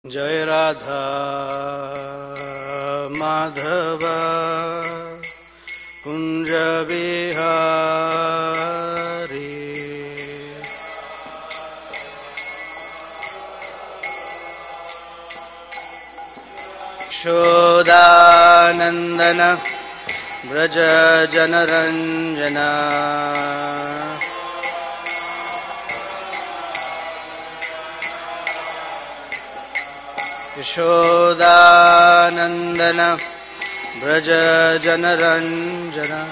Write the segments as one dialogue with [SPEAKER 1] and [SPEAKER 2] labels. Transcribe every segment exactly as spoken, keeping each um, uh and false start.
[SPEAKER 1] जय राधा माधव कुंज बिहारी। यशोदानंदन व्रज जनरंजना यशोदानंदन व्रज जनरंजना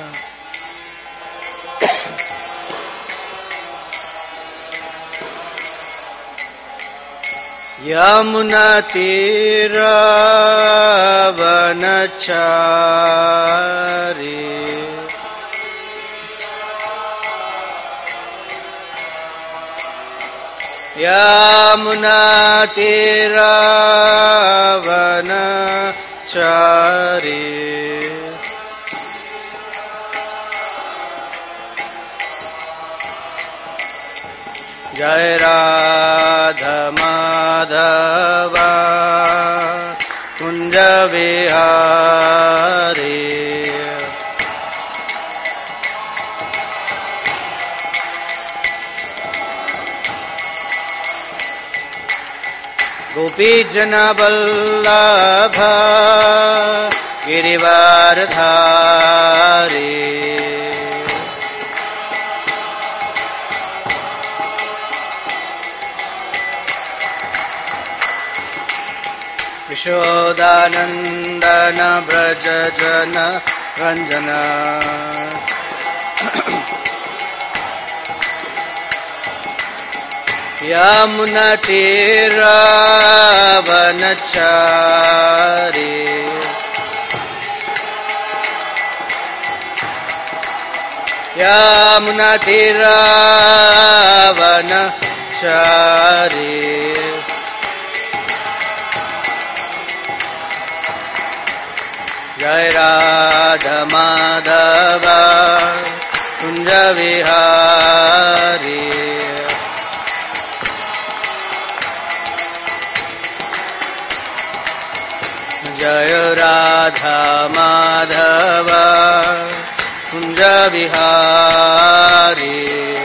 [SPEAKER 1] यमुनातीरवनचारी यमुनातीरवनचारी जय राधा माधव कुंज बिहारी। गोपी जन वल्लभ गिरिवारधारी यशोदानंदन व्रज जन रंजना यमुनातीरवनचारी यमुनातीरवनचारी जय राधा माधव कुंज बिहारी। जय राधा माधव कुंज बिहारी।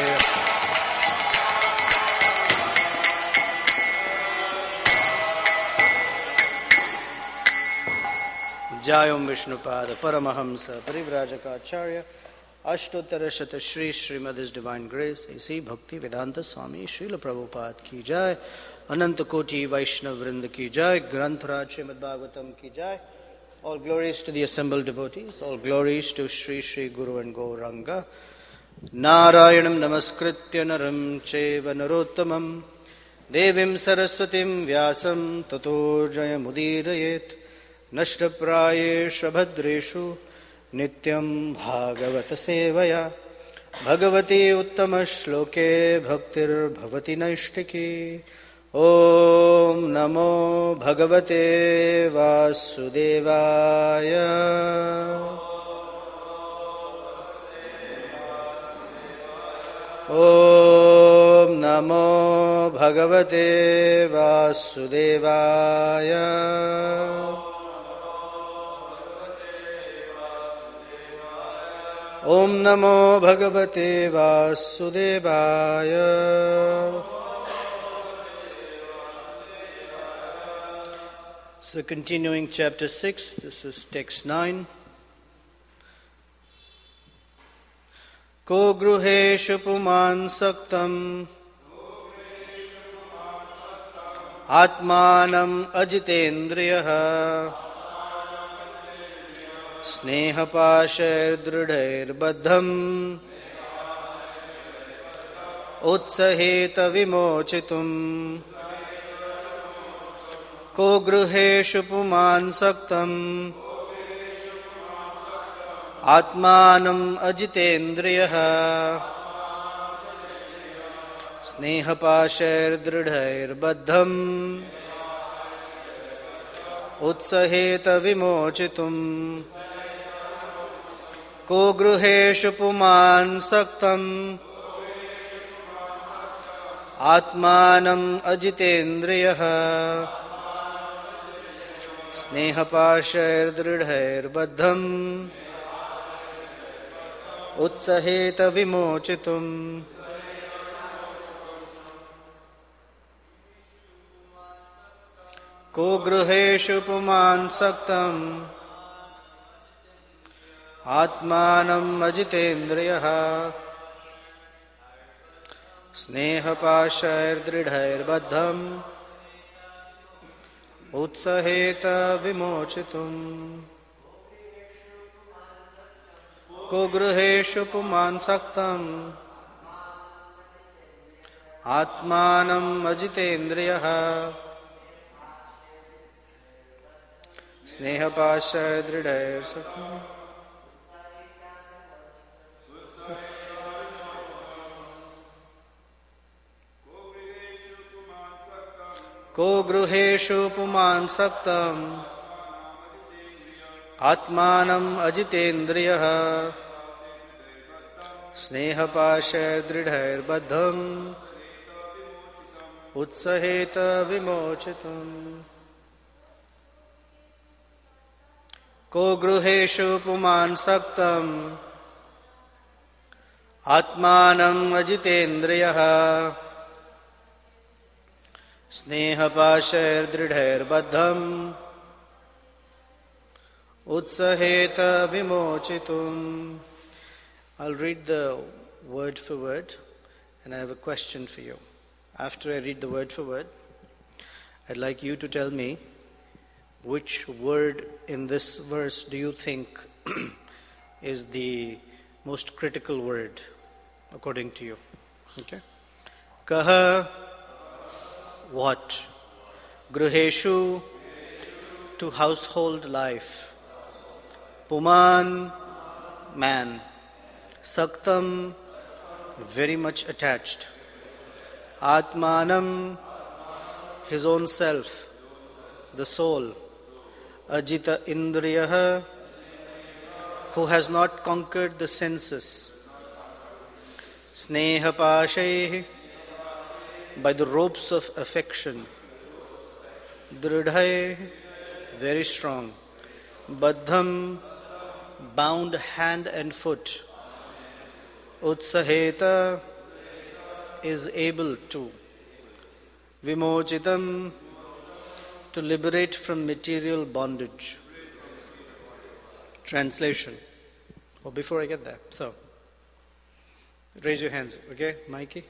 [SPEAKER 1] जय ओम विष्णुपाद परमहंस परिव्राजकाचार्य अष्टोत्तर शत श्री श्रीमद डिवाइन ग्रेस इसी भक्ति वेदांत स्वामी श्रील प्रभुपाद की जय। अनंत कोटि वैष्णव वृंद की जय। ग्रंथराज श्रीमद् भागवतम की जय। All glories to the assembled devotees. All glories to Sri Sri Guru and Gauranga. Narayanam namaskritya naram cheva narottamam devim saraswatim vyasam tato jayamudirayet nashtaprayesha bhadreshu nityam bhagavata sevaya bhagavati uttama shloke bhaktir bhavati naishtiki. ओम नमो भगवते वासुदेवाय। ओम नमो भगवते वासुदेवाय। ओम नमो भगवते वासुदेवाय। So continuing chapter six, this is text nine. Ko gruheshu puman saktam atmanam ajitendriyaha snehapashair drudhair baddham utsaheta vimochitum. को गृहेषु पुमान् सक्तम् आत्मानम् अजितेन्द्रियः स्नेहपाशैर्दृढैर्बद्धम् उत्सहेत विमोचितुम्। को गृहेषु पुमान् सक्तम् आत्मानम् अजितेन्द्रियः स्नेहपाशैर्दृढैर्बद्धम् उत्सहेत विमोचितुम् को गृहेषु पुमान् सक्तम् आत्मानम् अजितेन्द्रियः स्नेहपाशैर्दृढैर्बद्धम् उत्सहेत विमोचितुम् को गृहेषु पुमान् सक्तम् आत्मानम् अजितेन्द्रियः स्नेहपाशैर्दृढैर्बद्धम् को गृहेषु पुमान् सक्तम् आत्मानम् अजितेन्द्रियः स्नेहपाशैर्दृढैर्बद्धम् उत्सहेत विमोचितुम् को गृहेषु पुमान् सक्तम् आत्मानम् अजितेन्द्रियः स्नेहपाशैर्दृढैर्बद्धम् उत्सहेत विमोचितुम्. I'll read the word for word and I have a question for you. After I read the word for word, I'd like you to tell me which word in this verse do you think is the most critical word according to you. Okay? Kaha, what? Gruheshu, to household life. Puman, man. Saktam, very much attached. Atmanam, his own self, the soul. Ajita Indriyaha, who has not conquered the senses. Sneha Pashay, by the ropes of affection. Dridhai, very strong. Baddham, bound hand and foot. Utsaheta, is able to. Vimochitam, to liberate from material bondage. Translation. Oh, before I get there, so raise your hands, okay, Mikey?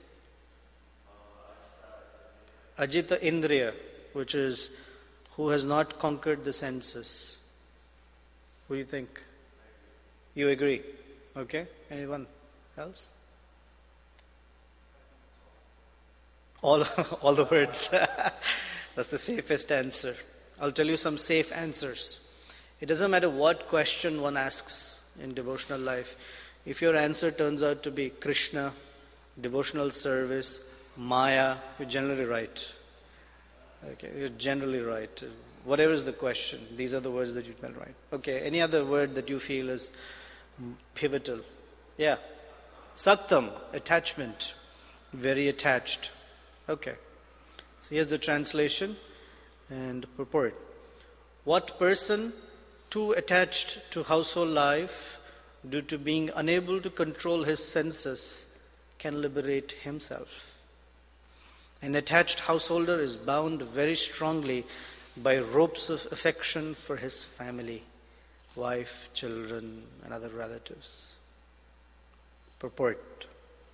[SPEAKER 1] Ajita Indriya, which is who has not conquered the senses. What do you think? You agree? Okay. Anyone else? All, all the words. That's the safest answer. I'll tell you some safe answers. It doesn't matter what question one asks in devotional life. If your answer turns out to be Krishna, devotional service, Maya, you're generally right. Okay, you're generally right. Whatever is the question, these are the words that you tell right. Okay, any other word that you feel is pivotal? Yeah. Saktam, attachment. Very attached. Okay. So here's the translation and purport. What person too attached to household life due to being unable to control his senses can liberate himself? An attached householder is bound very strongly by ropes of affection for his family, wife, children, and other relatives. Purport.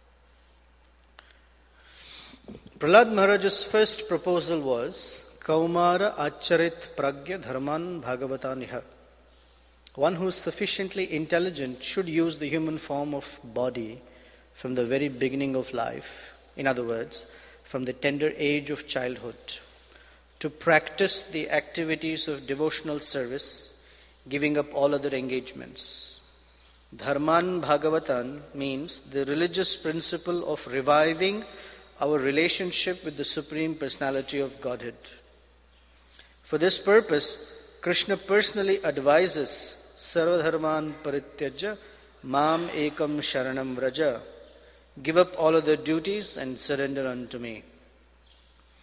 [SPEAKER 1] Prahlad Maharaj's first proposal was Kaumara Acharit Pragya Dharman Bhagavataniha. One who is sufficiently intelligent should use the human form of body from the very beginning of life. In other words, from the tender age of childhood, to practice the activities of devotional service, giving up all other engagements. Dharman Bhagavatan means the religious principle of reviving our relationship with the Supreme Personality of Godhead. For this purpose, Krishna personally advises Sarvadharman Parityajya Mam Ekam Sharanam Vraja. Give up all other duties and surrender unto me.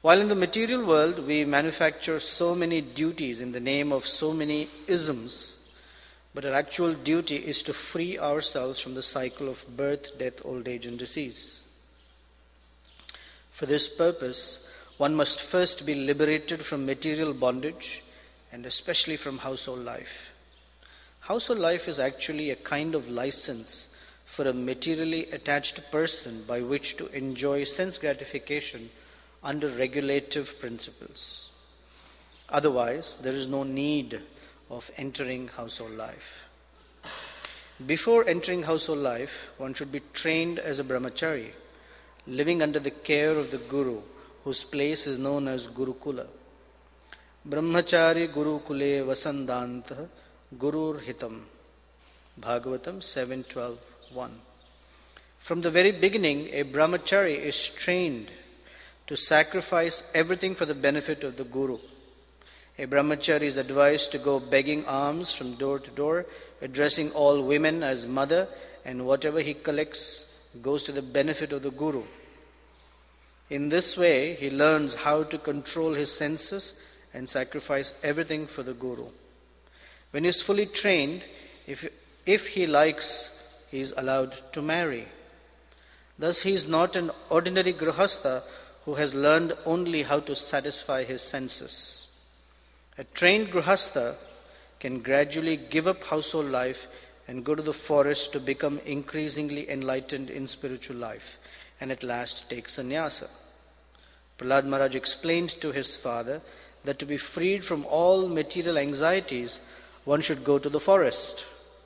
[SPEAKER 1] While in the material world we manufacture so many duties in the name of so many isms, but our actual duty is to free ourselves from the cycle of birth, death, old age, and disease. For this purpose, one must first be liberated from material bondage and especially from household life. Household life is actually a kind of license for a materially attached person by which to enjoy sense gratification under regulative principles. Otherwise, there is no need of entering household life. Before entering household life, one should be trained as a brahmachari, living under the care of the guru, whose place is known as Gurukula. Brahmachari Gurukule Vasandanta Gurur Hitam. Bhagavatam seven twelve one. From the very beginning, a brahmachari is trained to sacrifice everything for the benefit of the guru. A brahmachari is advised to go begging alms from door to door, addressing all women as mother, and whatever he collects goes to the benefit of the guru. In this way, he learns how to control his senses and sacrifice everything for the guru. When he is fully trained, if, if he likes, he is allowed to marry. Thus, he is not an ordinary grihastha who has learned only how to satisfy his senses. A trained grihastha can gradually give up household life and go to the forest to become increasingly enlightened in spiritual life, and at last take sannyasa. Prahlad Maharaj explained to his father that to be freed from all material anxieties, one should go to the forest.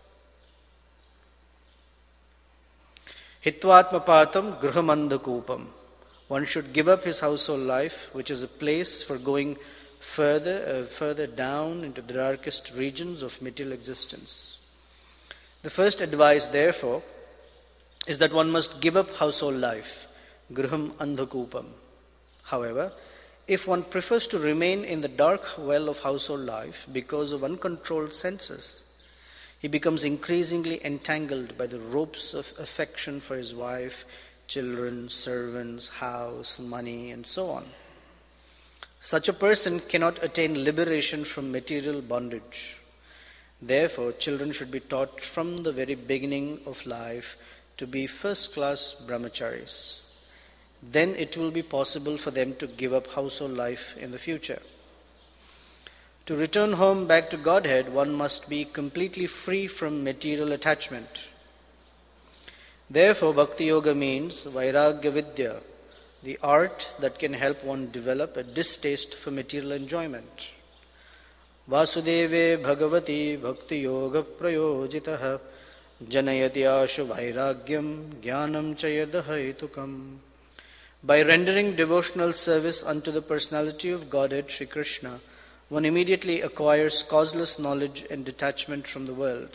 [SPEAKER 1] Hitvatmapatam gruhamandhakupam. One should give up his household life, which is a place for going further, uh, further down into the darkest regions of material existence. The first advice, therefore, is that one must give up household life, griham andhakupam. However, if one prefers to remain in the dark well of household life because of uncontrolled senses, he becomes increasingly entangled by the ropes of affection for his wife, children, servants, house, money, and so on. Such a person cannot attain liberation from material bondage. Therefore, children should be taught from the very beginning of life to be first-class brahmacharis. Then it will be possible for them to give up household life in the future. To return home back to Godhead, one must be completely free from material attachment. Therefore, Bhakti Yoga means Vairagya Vidya, the art that can help one develop a distaste for material enjoyment. Vasudeve Bhagavati Bhakti Yoga Prayojitaha Janayati Ashu Vairagyam Jnanam Chayadahaitukam. By rendering devotional service unto the personality of Godhead, Sri Krishna, one immediately acquires causeless knowledge and detachment from the world.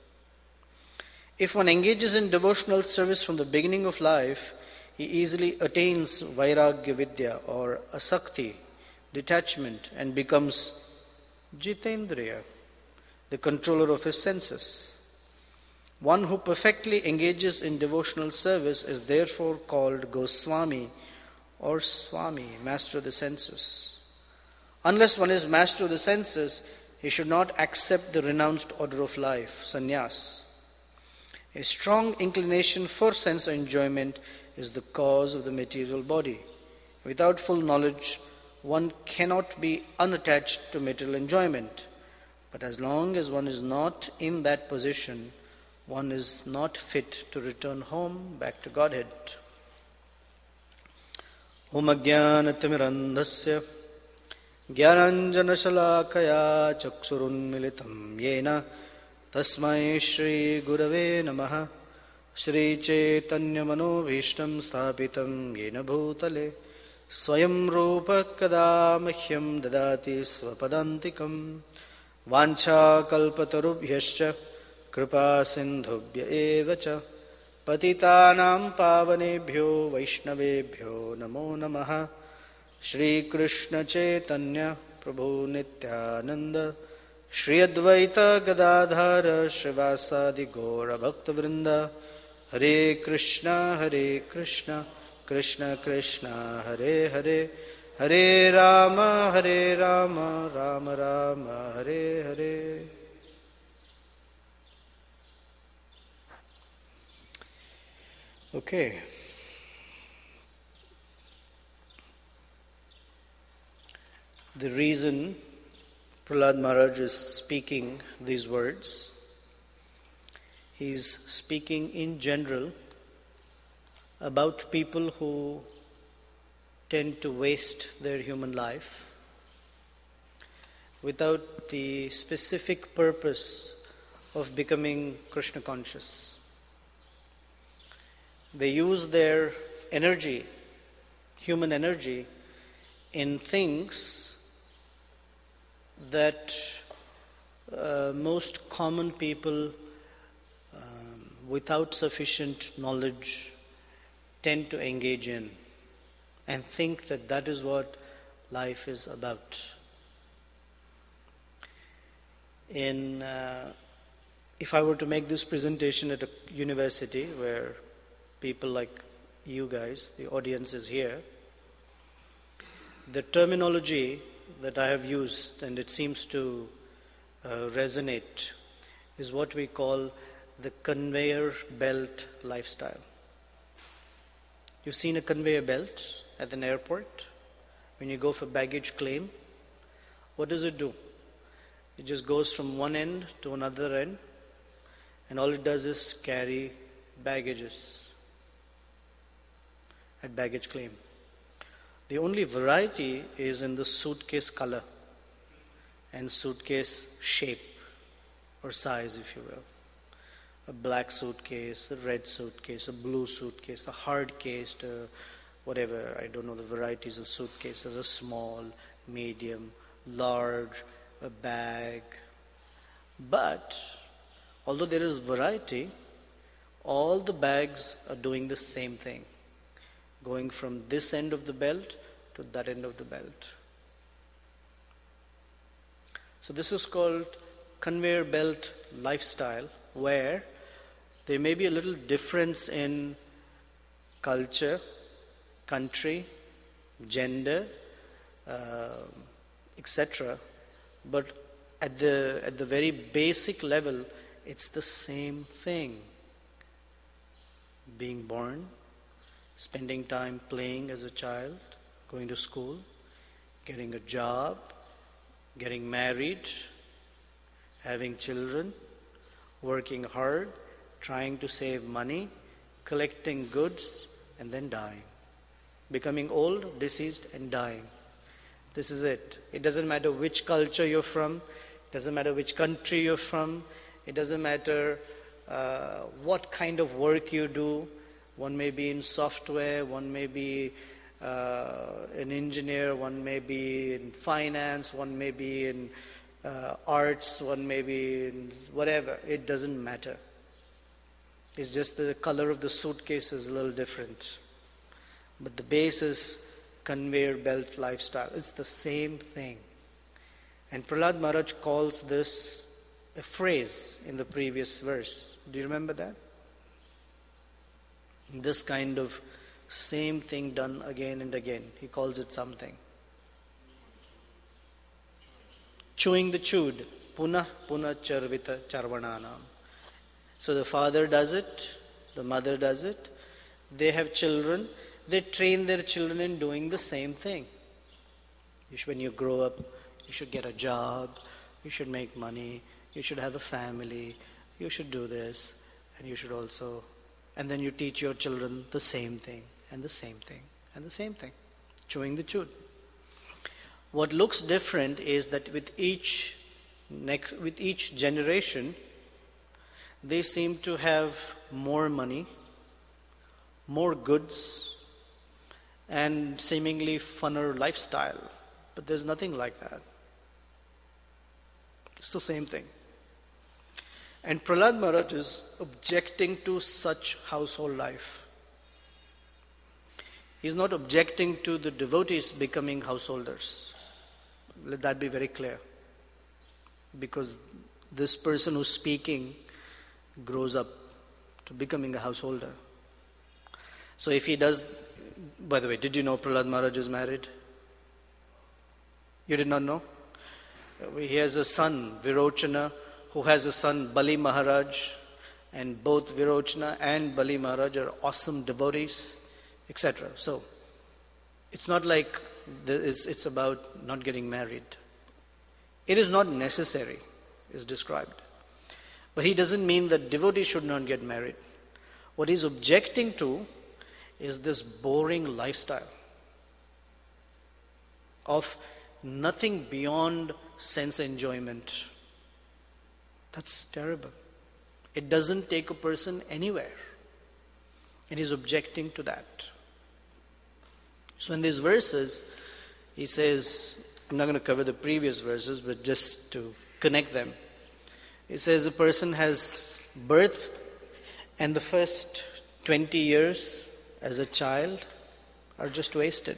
[SPEAKER 1] If one engages in devotional service from the beginning of life, he easily attains Vairagya Vidya or Asakti, detachment, and becomes Jitendriya, the controller of his senses. One who perfectly engages in devotional service is therefore called Goswami or Swami, master of the senses. Unless one is master of the senses, he should not accept the renounced order of life, sannyas. A strong inclination for sense enjoyment is the cause of the material body. Without full knowledge, one cannot be unattached to material enjoyment. But as long as one is not in that position, one is not fit to return home back to Godhead. Om Ajnanatirandhasya Jnananjanashalakaya Chaksurunmilitam Yena Tasmai Shri Gurave Namaha. Shri Chaitanya Manobhishtam Sthapitam Yena Bhutale Swayam Rupa Kada Mahyam Dadati Swapadantikam Vancha Kalpatarubhyascha Kripa Sindhubhya Evacha Patitanam Pavanebhyo Vaishnavebhyo Namo Namaha. Shri Krishna Chaitanya Prabhu Nityananda Shri Advaita Gadadhara Srivasadi Gaura Bhakta Vrinda. Hare Krishna Hare Krishna Krishna Krishna Hare Hare Hare Rama, Hare Rama, Rama Rama, Hare Hare. Okay. The reason Prahlad Maharaj is speaking these words, he's speaking in general about people who tend to waste their human life without the specific purpose of becoming Krishna conscious. They use their energy, human energy, in things that uh, most common people um, without sufficient knowledge tend to engage in and think that that is what life is about. In, uh, if I were to make this presentation at a university where people like you guys, the audience is here, the terminology that I have used, and it seems to uh, resonate, is what we call the conveyor belt lifestyle. You've seen a conveyor belt at an airport when you go for baggage claim. What does it do? It just goes from one end to another end, and all it does is carry baggages at baggage claim. The only variety is in the suitcase color and suitcase shape or size, if you will. A black suitcase, a red suitcase, a blue suitcase, a hard case, a whatever, I don't know the varieties of suitcases, a small, medium, large, a bag. But although there is variety, all the bags are doing the same thing, going from this end of the belt to that end of the belt. So this is called conveyor belt lifestyle, where there may be a little difference in culture, country, gender, uh, et cetera. But at the at the very basic level, it's the same thing. Being born, spending time playing as a child, going to school, getting a job, getting married, having children, working hard, trying to save money, collecting goods, and then dying. Becoming old, deceased, and dying. This is it. It doesn't matter which culture you're from, it doesn't matter which country you're from, it doesn't matter uh, what kind of work you do. One may be in software, one may be uh, an engineer, one may be in finance, one may be in uh, arts, one may be in whatever. It doesn't matter. It's just the color of the suitcase is a little different. But the base is conveyor belt lifestyle. It's the same thing. And Prahlad Maharaj calls this a phrase in the previous verse. Do you remember that? This kind of same thing done again and again. He calls it something. Chewing the chewed. Punah punah charvita charvananam. So the father does it, the mother does it. They have children. They train their children in doing the same thing. You should, when you grow up, you should get a job, you should make money, you should have a family, you should do this, and you should also, and then you teach your children the same thing, and the same thing, and the same thing. Chewing the chewed. What looks different is that with each next, with each generation, they seem to have more money, more goods, and seemingly funner lifestyle. But there's nothing like that. It's the same thing. And Prahlad Maharaj is objecting to such household life. He's not objecting to the devotees becoming householders. Let that be very clear. Because this person who's speaking grows up to becoming a householder. So if he does, by the way, did you know Prahlad Maharaj is married? You did not know? He has a son, Virochana, who has a son, Bali Maharaj, and both Virochana and Bali Maharaj are awesome devotees, et cetera. So, it's not like it's, it's about not getting married. It is not necessary, is described. But he doesn't mean that devotees should not get married. What he's objecting to is this boring lifestyle of nothing beyond sense enjoyment. That's terrible. It doesn't take a person anywhere. And he's objecting to that. So in these verses, he says, I'm not going to cover the previous verses, but just to connect them. He says a person has birth and the first twenty years as a child are just wasted.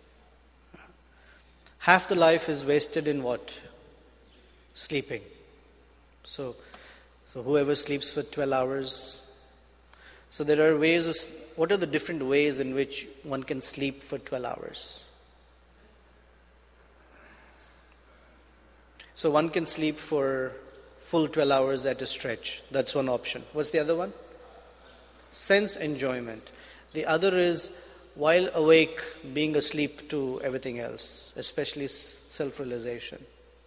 [SPEAKER 1] Half the life is wasted in what? Sleeping. So, so whoever sleeps for twelve hours. So there are ways of, what are the different ways in which one can sleep for twelve hours? So one can sleep for full twelve hours at a stretch. That's one option. What's the other one? Sense enjoyment. The other is while awake, being asleep to everything else, especially self-realization.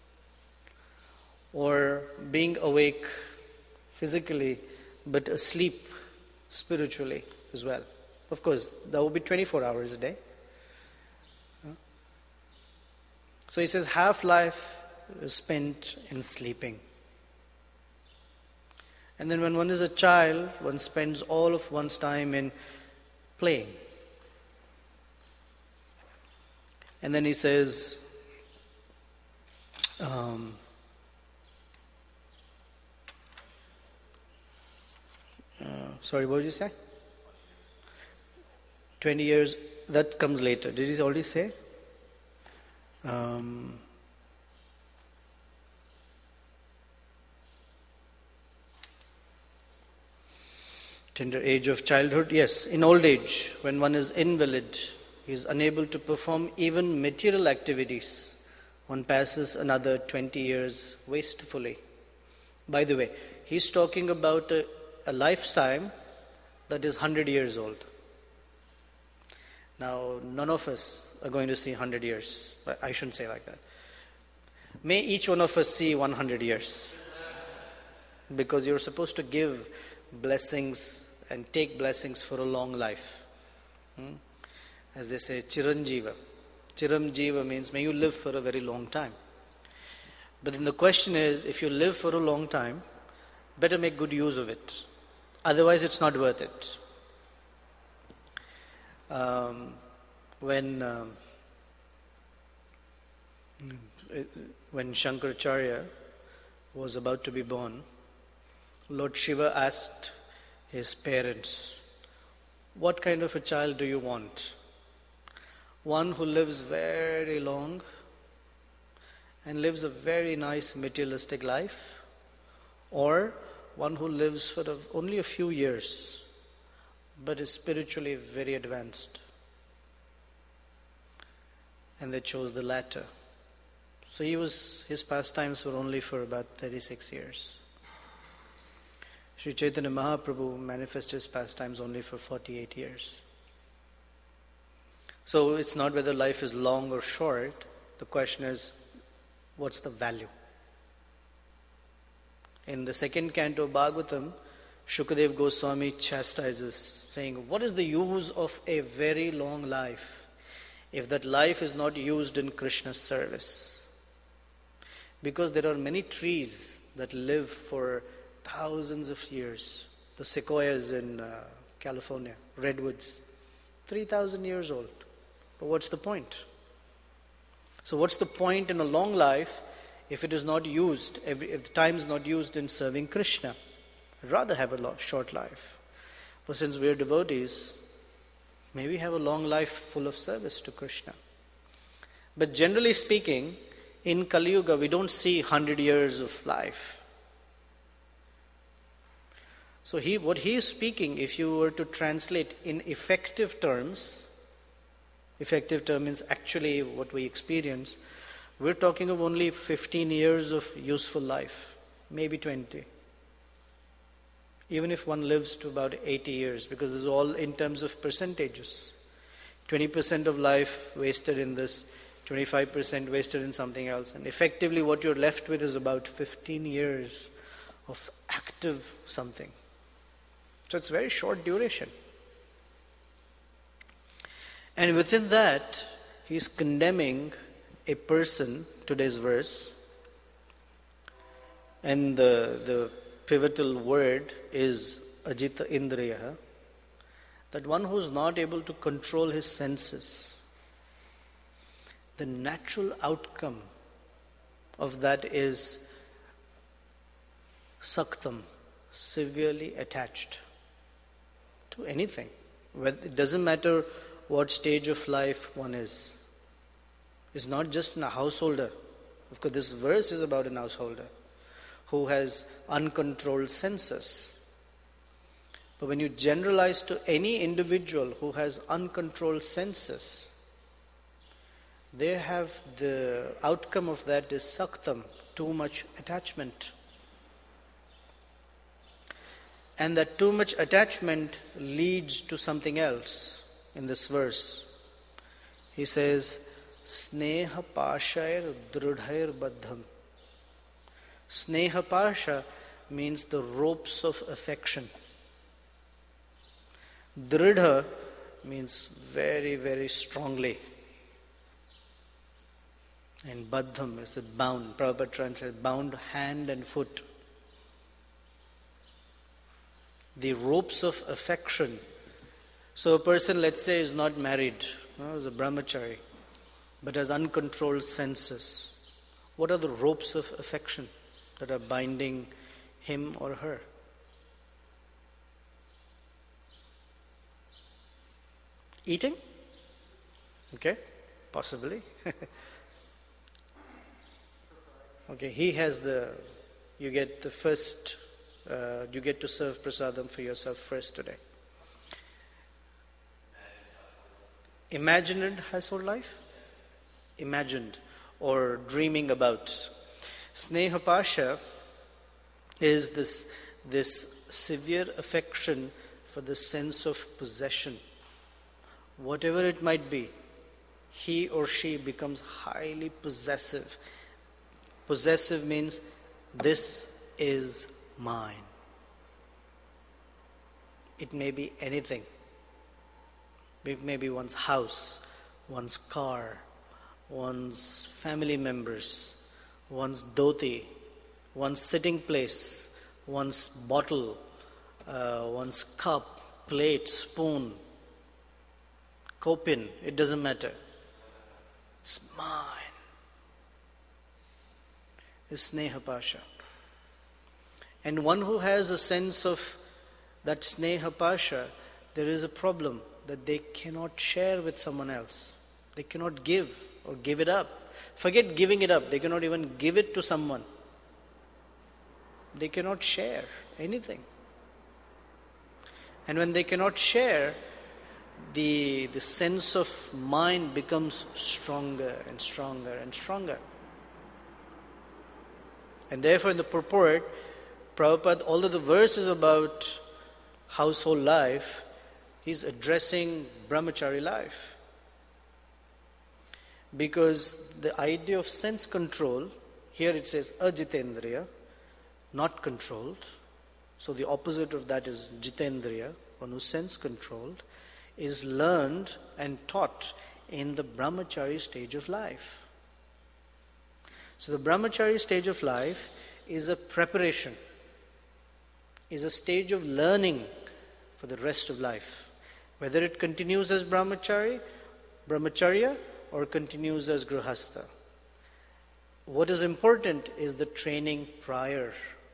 [SPEAKER 1] Or being awake physically, but asleep spiritually as well. Of course, that would be twenty-four hours a day. So he says half life is spent in sleeping. And then when one is a child, one spends all of one's time in playing. And then he says, um, uh, sorry, what did you say? twenty years, that comes later. Did he already say? Um, tender age of childhood, yes. In old age, when one is invalid, he is unable to perform even material activities, one passes another twenty years wastefully. By the way, he's talking about a, a lifetime that is one hundred years old. Now, none of us are going to see one hundred years. I shouldn't say like that. May each one of us see one hundred years. Because you're supposed to give blessings and take blessings for a long life. Hmm? As they say, Chiranjiva. Chiranjiva means may you live for a very long time. But then the question is, if you live for a long time, better make good use of it. Otherwise, it's not worth it. Um, when um, when Shankaracharya was about to be born, Lord Shiva asked his parents, what kind of a child do you want? One who lives very long and lives a very nice materialistic life, or one who lives for only a few years but is spiritually very advanced? And they chose the latter. So he was his pastimes were only for about thirty-six years. Sri Chaitanya Mahaprabhu manifested his pastimes only for forty-eight years. So it's not whether life is long or short. The question is, what's the value? In the second canto of Bhagavatam, Shukadev Goswami chastises, saying, what is the use of a very long life if that life is not used in Krishna's service? Because there are many trees that live for thousands of years. The sequoias in uh, California, redwoods, three thousand years old. But what's the point? So what's the point in a long life if it is not used, if the time is not used in serving Krishna? I'd rather have a short life. But since we are devotees, may we have a long life full of service to Krishna. But generally speaking, in Kali Yuga, we don't see one hundred years of life. So he, what he is speaking, if you were to translate in effective terms, effective term means actually what we experience, We're talking of only fifteen years of useful life, maybe twenty. Even if one lives to about eighty years, because it's all in terms of percentages. twenty percent of life wasted in this, twenty-five percent wasted in something else. And effectively what you're left with is about fifteen years of active something. So it's very short duration. And within that, he's condemning a person, today's verse, and the, the pivotal word is ajita indriya, that one who's not able to control his senses, the natural outcome of that is saktam, severely attached to anything. It doesn't matter what stage of life one is. It's not just a householder. Of course, this verse is about an householder who has uncontrolled senses. But when you generalize to any individual who has uncontrolled senses, they have the outcome of that is saktam, too much attachment. And that too much attachment leads to something else in this verse. He says, Sneha pashair drudhair baddham. Sneha pasha means the ropes of affection. Dridha means very, very strongly. And baddham is a bound. Prabhupada translates bound hand and foot. The ropes of affection. So a person, let's say, is not married, no, is a brahmachari, but has uncontrolled senses. What are the ropes of affection that are binding him or her? Eating? Okay, possibly. Okay, he has the, you get the first, uh, you get to serve prasadam for yourself first today. Imagined household life? Imagined or dreaming about. Sneha pasha is this, this severe affection for the sense of possession. Whatever it might be, he or she becomes highly possessive. Possessive means this is mine. It may be anything. It may be one's house, one's car, one's family members, one's dhoti, one's sitting place, one's bottle, uh, one's cup, plate, spoon, kopin, it doesn't matter. It's mine. It's sneha pasha. And one who has a sense of that sneha pasha, there is a problem that they cannot share with someone else. They cannot give or give it up. Forget giving it up. They cannot even give it to someone. They cannot share anything. And when they cannot share, the, the sense of mind becomes stronger and stronger and stronger. And therefore in the purport, Prabhupada, although the verse is about household life, he's addressing brahmachari life. Because the idea of sense control, here it says ajitendriya, not controlled. So the opposite of that is jitendriya, one who's sense controlled, is learned and taught in the brahmachari stage of life. So the brahmachari stage of life is a preparation, is a stage of learning for the rest of life. Whether it continues as brahmachari, brahmacharya, or continues as grihastha. What is important is the training prior.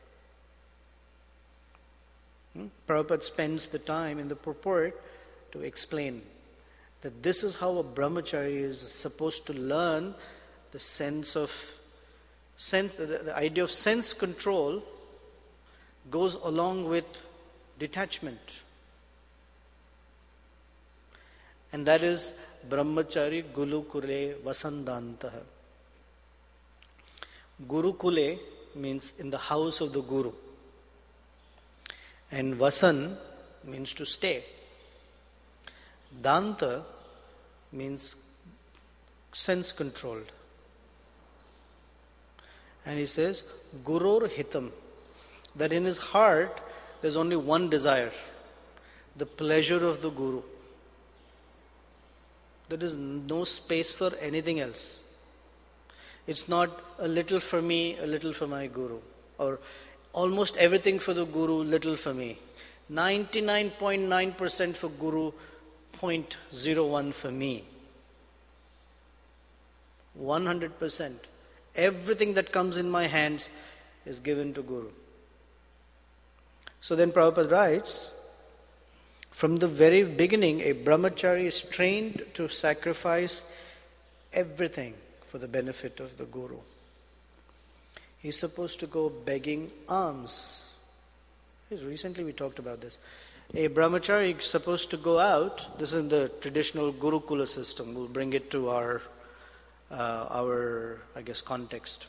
[SPEAKER 1] Hmm? Prabhupada spends the time in the purport to explain that this is how a brahmachari is supposed to learn the sense of sense, the, the idea of sense control goes along with detachment. And that is brahmachari gulukule vasandantaha. Gurukule means in the house of the Guru. And Vasan means to stay. Danta means sense controlled. And he says, Gurur Hitam, that in his heart there's only one desire, the pleasure of the Guru. There is no space for anything else. It's not a little for me, a little for my Guru, or almost everything for the Guru, little for me. ninety-nine point nine percent for Guru, zero point zero one for me. one hundred percent. Everything that comes in my hands is given to Guru. So then Prabhupada writes, from the very beginning, a brahmachari is trained to sacrifice everything for the benefit of the Guru. He's supposed to go begging alms. Recently we talked about this. A brahmachari is supposed to go out. This is the traditional Gurukula system. We'll bring it to our, uh, our I guess, context.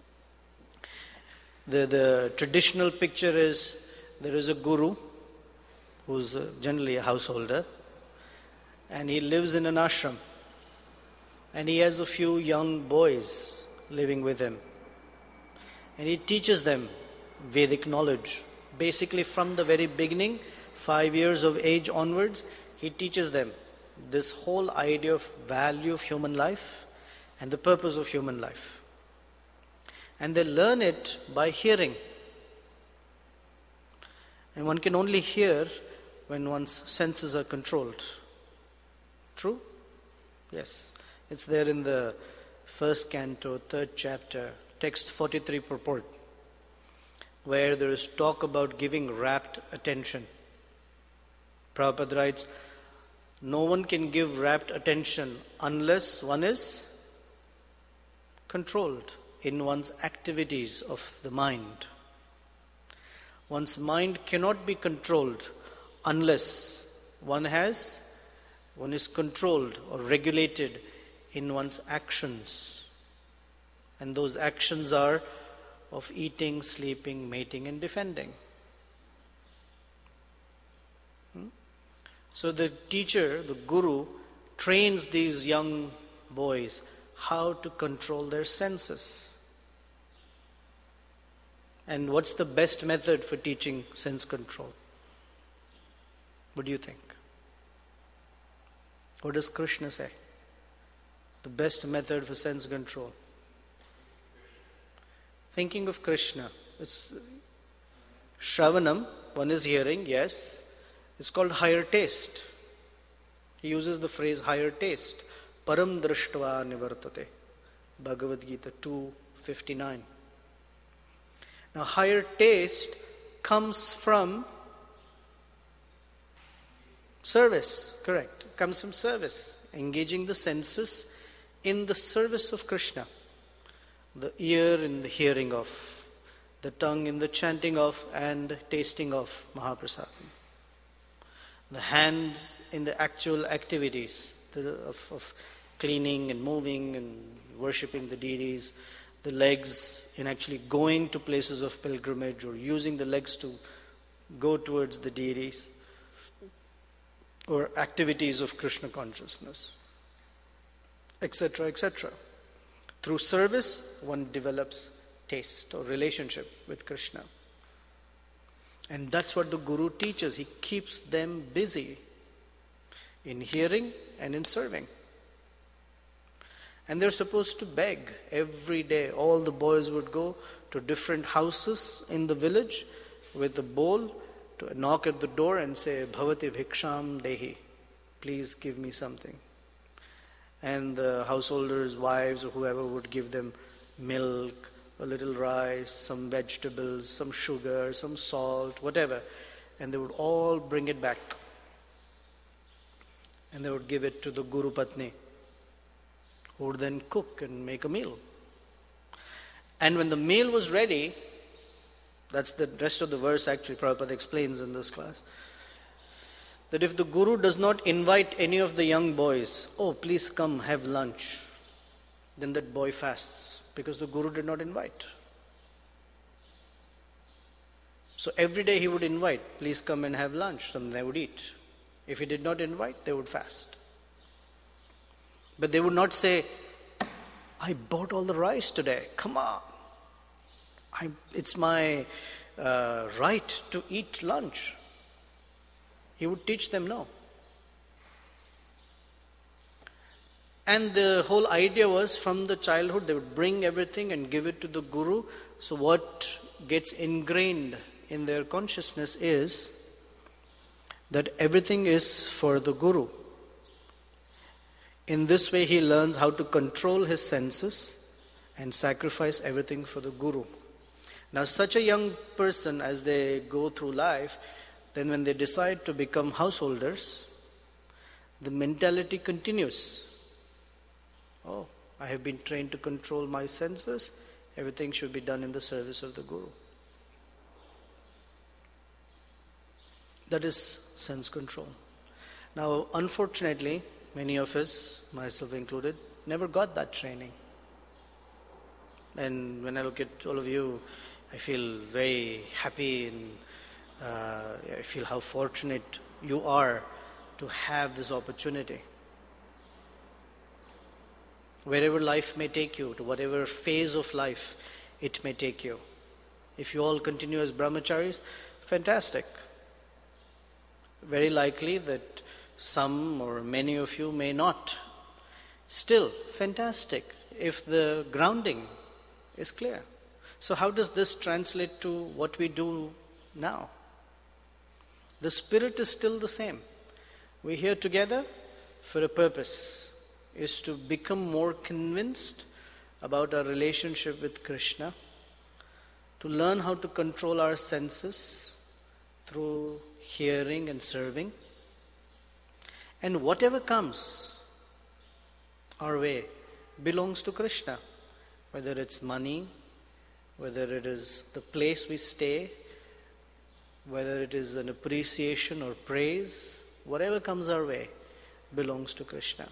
[SPEAKER 1] The, the traditional picture is there is a Guru who's generally a householder, and he lives in an ashram. And he has a few young boys living with him. And he teaches them Vedic knowledge. Basically from the very beginning, five years of age onwards, he teaches them this whole idea of value of human life and the purpose of human life. And they learn it by hearing. And one can only hear when one's senses are controlled. True? Yes. It's there in the first canto, third chapter, text forty-three purport, where there is talk about giving rapt attention. Prabhupada writes, no one can give rapt attention unless one is controlled in one's activities of the mind. One's mind cannot be controlled unless one has, one is controlled or regulated in one's actions. And those actions are of eating, sleeping, mating and defending. Hmm? So the teacher, the Guru, trains these young boys how to control their senses. And what's the best method for teaching sense control? What do you think? What does Krishna say? The best method for sense control. Thinking of Krishna. It's Shravanam, one is hearing, yes. It's called higher taste. He uses the phrase higher taste. Param drashtva nivartate. Bhagavad Gita two fifty-nine. Now higher taste comes from service, correct. Comes from service. Engaging the senses in the service of Krishna. The ear in the hearing of, the tongue in the chanting of and tasting of Mahaprasadam. The hands in the actual activities of, of cleaning and moving and worshipping the deities. The legs in actually going to places of pilgrimage or using the legs to go towards the deities. Or activities of Krishna consciousness. Etc, et cetera. Through service, one develops taste or relationship with Krishna. And that's what the Guru teaches. He keeps them busy in hearing and in serving. And they're supposed to beg every day. All the boys would go to different houses in the village with a bowl to knock at the door and say, Bhavati Bhiksham Dehi. Please give me something. And the householders, wives, or whoever would give them milk, a little rice, some vegetables, some sugar, some salt, whatever. And they would all bring it back. And they would give it to the Guru Patni, who would then cook and make a meal. And when the meal was ready, that's the rest of the verse actually Prabhupada explains in this class, that if the Guru does not invite any of the young boys, oh, please come have lunch. then that boy fasts because the Guru did not invite. So every day he would invite, please come and have lunch, and they would eat. If he did not invite, they would fast. But they would not say, I bought all the rice today, come on. I, it's my uh, right to eat lunch. He would teach them no. And the whole idea was from the childhood, they would bring everything and give it to the Guru. So what gets ingrained in their consciousness is that everything is for the Guru. In this way, he learns how to control his senses and sacrifice everything for the Guru. Now, such a young person, as they go through life, then when they decide to become householders, the mentality continues. Oh, I have been trained to control my senses. Everything should be done in the service of the Guru. That is sense control. Now, unfortunately, many of us, myself included, never got that training. And when I look at all of you, I feel very happy and uh, I feel how fortunate you are to have this opportunity. Wherever life may take you, to whatever phase of life it may take you. If you all continue as brahmacharis, fantastic. Very likely that some or many of you may not. Still, fantastic if the grounding is clear. So how does this translate to what we do now? The spirit is still the same. We're here together for a purpose, is to become more convinced about our relationship with Krishna, to learn how to control our senses through hearing and serving. And whatever comes our way belongs to Krishna. Whether it's money, whether it is the place we stay, whether it is an appreciation or praise, whatever comes our way belongs to Krishna.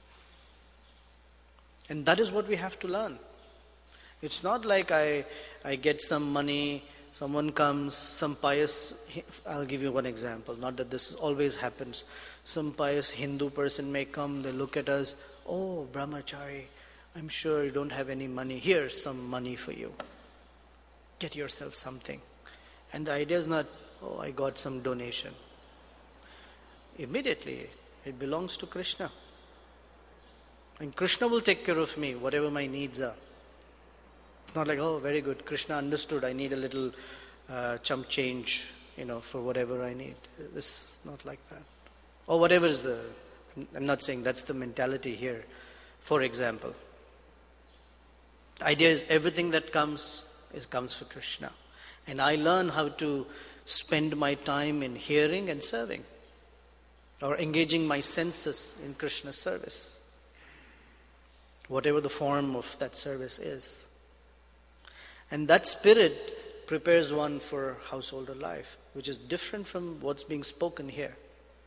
[SPEAKER 1] And that is what we have to learn. It's not like I, I get some money, someone comes, some pious, I'll give you one example, not that this always happens. Some pious Hindu person may come, they look at us, oh, brahmachari, I'm sure you don't have any money. Here's some money for you. Get yourself something. And the idea is not, oh, I got some donation. Immediately, it belongs to Krishna. And Krishna will take care of me, whatever my needs are. It's not like, oh, very good, Krishna understood, I need a little uh, chump change, you know, for whatever I need. It's not like that. Or whatever is the, I'm not saying that's the mentality here. For example, the idea is everything that comes, is comes for Krishna. And I learn how to spend my time in hearing and serving, or engaging my senses in Krishna's service, whatever the form of that service is. And that spirit prepares one for householder life, which is different from what's being spoken here.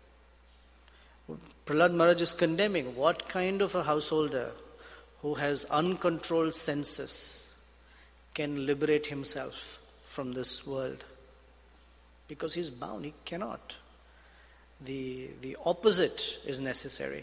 [SPEAKER 1] Prahlad Maharaj is condemning what kind of a householder who has uncontrolled senses can liberate himself from this world. Because he's bound, he cannot. The, the opposite is necessary.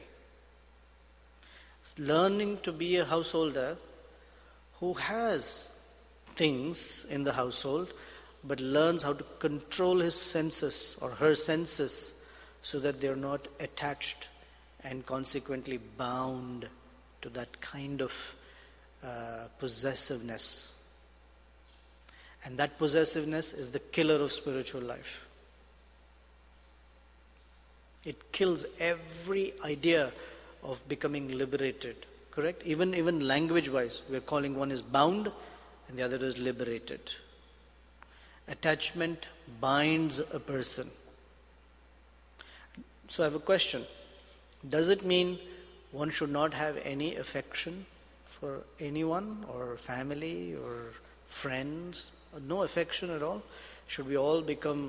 [SPEAKER 1] Learning to be a householder who has things in the household, but learns how to control his senses or her senses so that they're not attached and consequently bound to that kind of uh, possessiveness. And that possessiveness is the killer of spiritual life. It kills every idea of becoming liberated, correct? Even, even language-wise, we're calling one is bound and the other is liberated. Attachment binds a person. So I have a question. Does it mean one should not have any affection for anyone or family or friends? Or no affection at all? Should we all become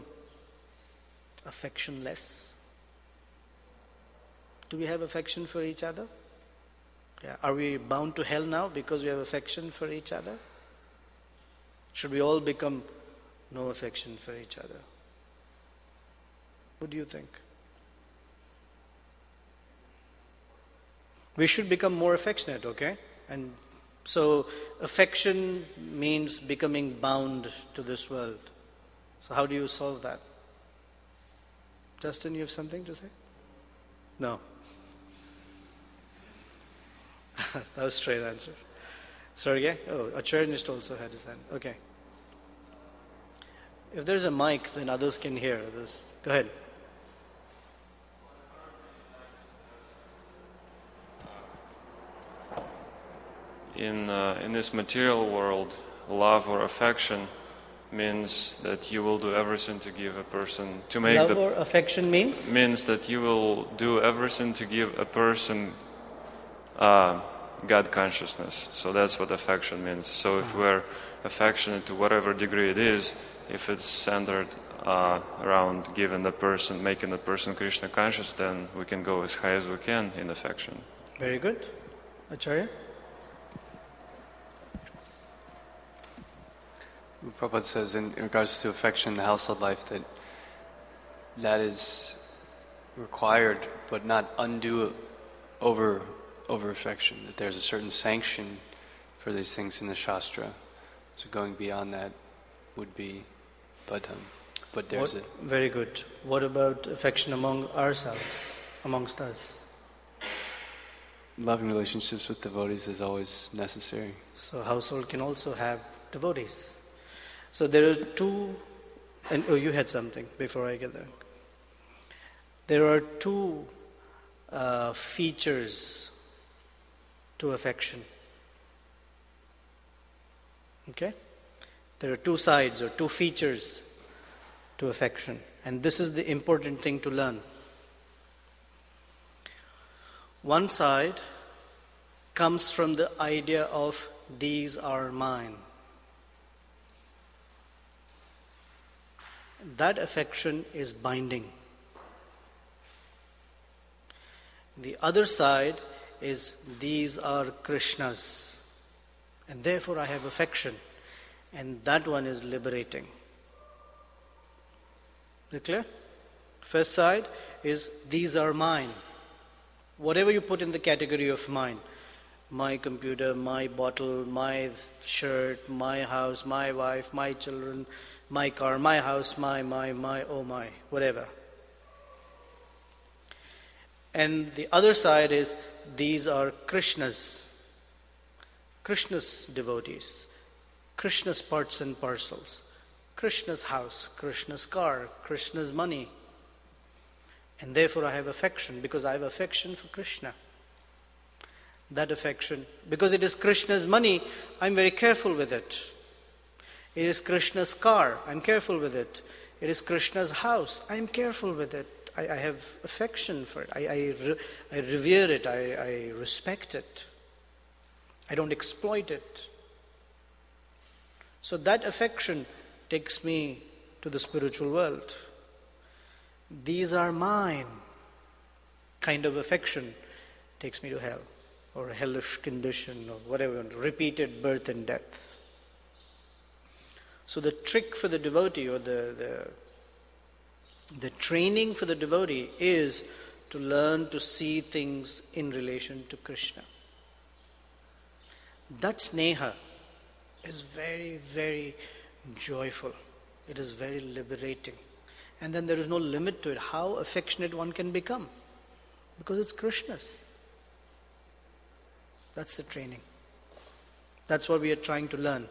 [SPEAKER 1] affectionless? Do we have affection for each other? Yeah. Are we bound to hell now because we have affection for each other? Should we all become no affection for each other? What do you think? We should become more affectionate, okay? And so affection means becoming bound to this world. So how do you solve that? Justin, you have something to say? No. That was a straight answer. Sorry, oh, Acharyanish also had his hand. Okay. If there's a mic, then others can hear this. Go ahead.
[SPEAKER 2] In uh, in this material world, love or affection means that you will do everything to give a person to make
[SPEAKER 1] love
[SPEAKER 2] the
[SPEAKER 1] or affection means
[SPEAKER 2] means that you will do everything to give a person uh, God consciousness. So that's what affection means. So if we're affectionate to whatever degree it is, if it's centered uh, around giving the person, making the person Krishna conscious, then we can go as high as we can in affection.
[SPEAKER 1] Very good. Acharya?
[SPEAKER 3] Prabhupada says in regards to affection in the household life that that is required but not undue over over affection, that there's a certain sanction for these things in the Shastra. So going beyond that would be badham. But there's
[SPEAKER 1] what,
[SPEAKER 3] a...
[SPEAKER 1] Very good. What about affection among ourselves, amongst us?
[SPEAKER 3] Loving relationships with devotees is always necessary.
[SPEAKER 1] So household can also have devotees. So there are two, and oh, you had something before I get there. There are two uh, features to affection. Okay? There are two sides or two features to affection. And this is the important thing to learn. One side comes from the idea of these are mine. That affection is binding. The other side is these are Krishna's, and therefore I have affection, and that one is liberating. Is it clear? First side is these are mine. Whatever you put in the category of mine, my computer, my bottle, my shirt, my house, my wife, my children, my car, my house, my, my, my, oh my, whatever. And the other side is, these are Krishna's, Krishna's devotees, Krishna's parts and parcels, Krishna's house, Krishna's car, Krishna's money. And therefore I have affection, because I have affection for Krishna. That affection, because it is Krishna's money, I'm very careful with it. It is Krishna's car, I'm careful with it. It is Krishna's house, I'm careful with it. I, I have affection for it. I, I, re, I revere it, I, I respect it. I don't exploit it. So that affection takes me to the spiritual world. These are mine kind of affection takes me to hell, or a hellish condition, or whatever, repeated birth and death. So the trick for the devotee, or the, the, the training for the devotee, is to learn to see things in relation to Krishna. That sneha is very, very joyful. It is very liberating. And then there is no limit to it, how affectionate one can become. Because it's Krishna's. That's the training. That's what we are trying to learn.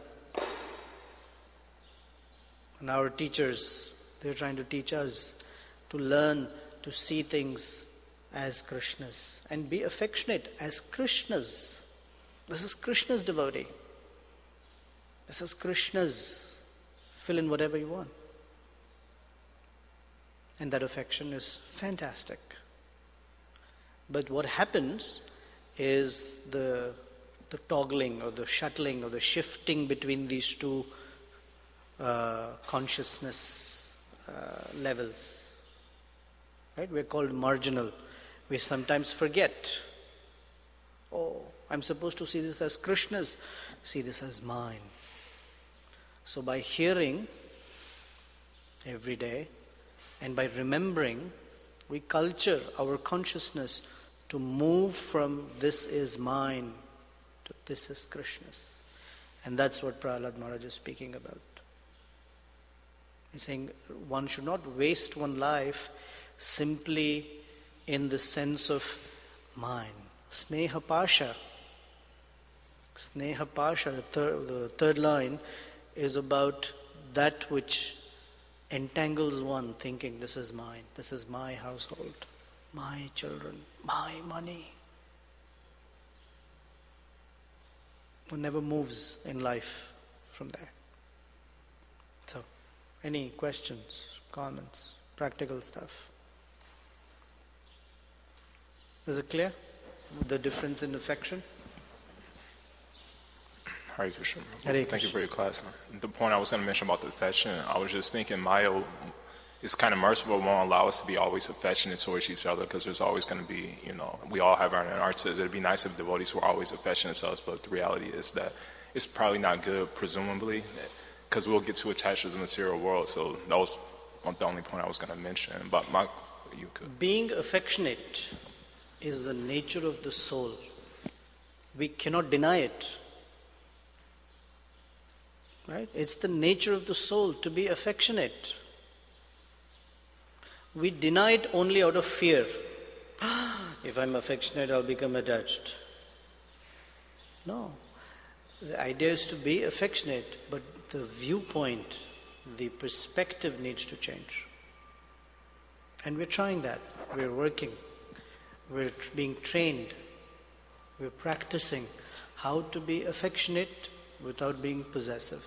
[SPEAKER 1] And our teachers, they're trying to teach us to learn to see things as Krishna's and be affectionate as Krishna's. This is Krishna's devotee. This is Krishna's. Fill in whatever you want. And that affection is fantastic. But what happens is the, the toggling or the shuttling or the shifting between these two uh, consciousness uh, levels. Right? We're called marginal. We sometimes forget. Oh, I'm supposed to see this as Krishna's, see this as mine. So by hearing every day and by remembering, we culture our consciousness to move from this is mine to this is Krishna's. And that's what Prahlad Maharaj is speaking about. He's saying one should not waste one life simply in the sense of mine. Sneha Pasha. Sneha Pasha, the third, the third line, is about that which entangles one thinking this is mine, this is my household, my children, my money. One never moves in life from there. So, any questions, comments, practical stuff? Is it clear? The difference in affection?
[SPEAKER 4] Hare Krishna.
[SPEAKER 1] Hare
[SPEAKER 4] Thank
[SPEAKER 1] Krishna.
[SPEAKER 4] you for your class. The point I was going to mention about the affection, I was just thinking Maya is kind of merciful, won't allow us to be always affectionate towards each other because there's always going to be, you know, we all have our narcissists. It'd be nice if devotees were always affectionate to us, but the reality is that it's probably not good, presumably, because we'll get too attached to the material world. So that was the only point I was going to mention. But my, you could.
[SPEAKER 1] Being affectionate is the nature of the soul. We cannot deny it. Right? It's the nature of the soul to be affectionate. We deny it only out of fear. If I'm affectionate, I'll become attached. No. The idea is to be affectionate, but the viewpoint, the perspective needs to change. And we're trying that. We're working. We're being trained. We're practicing how to be affectionate without being possessive.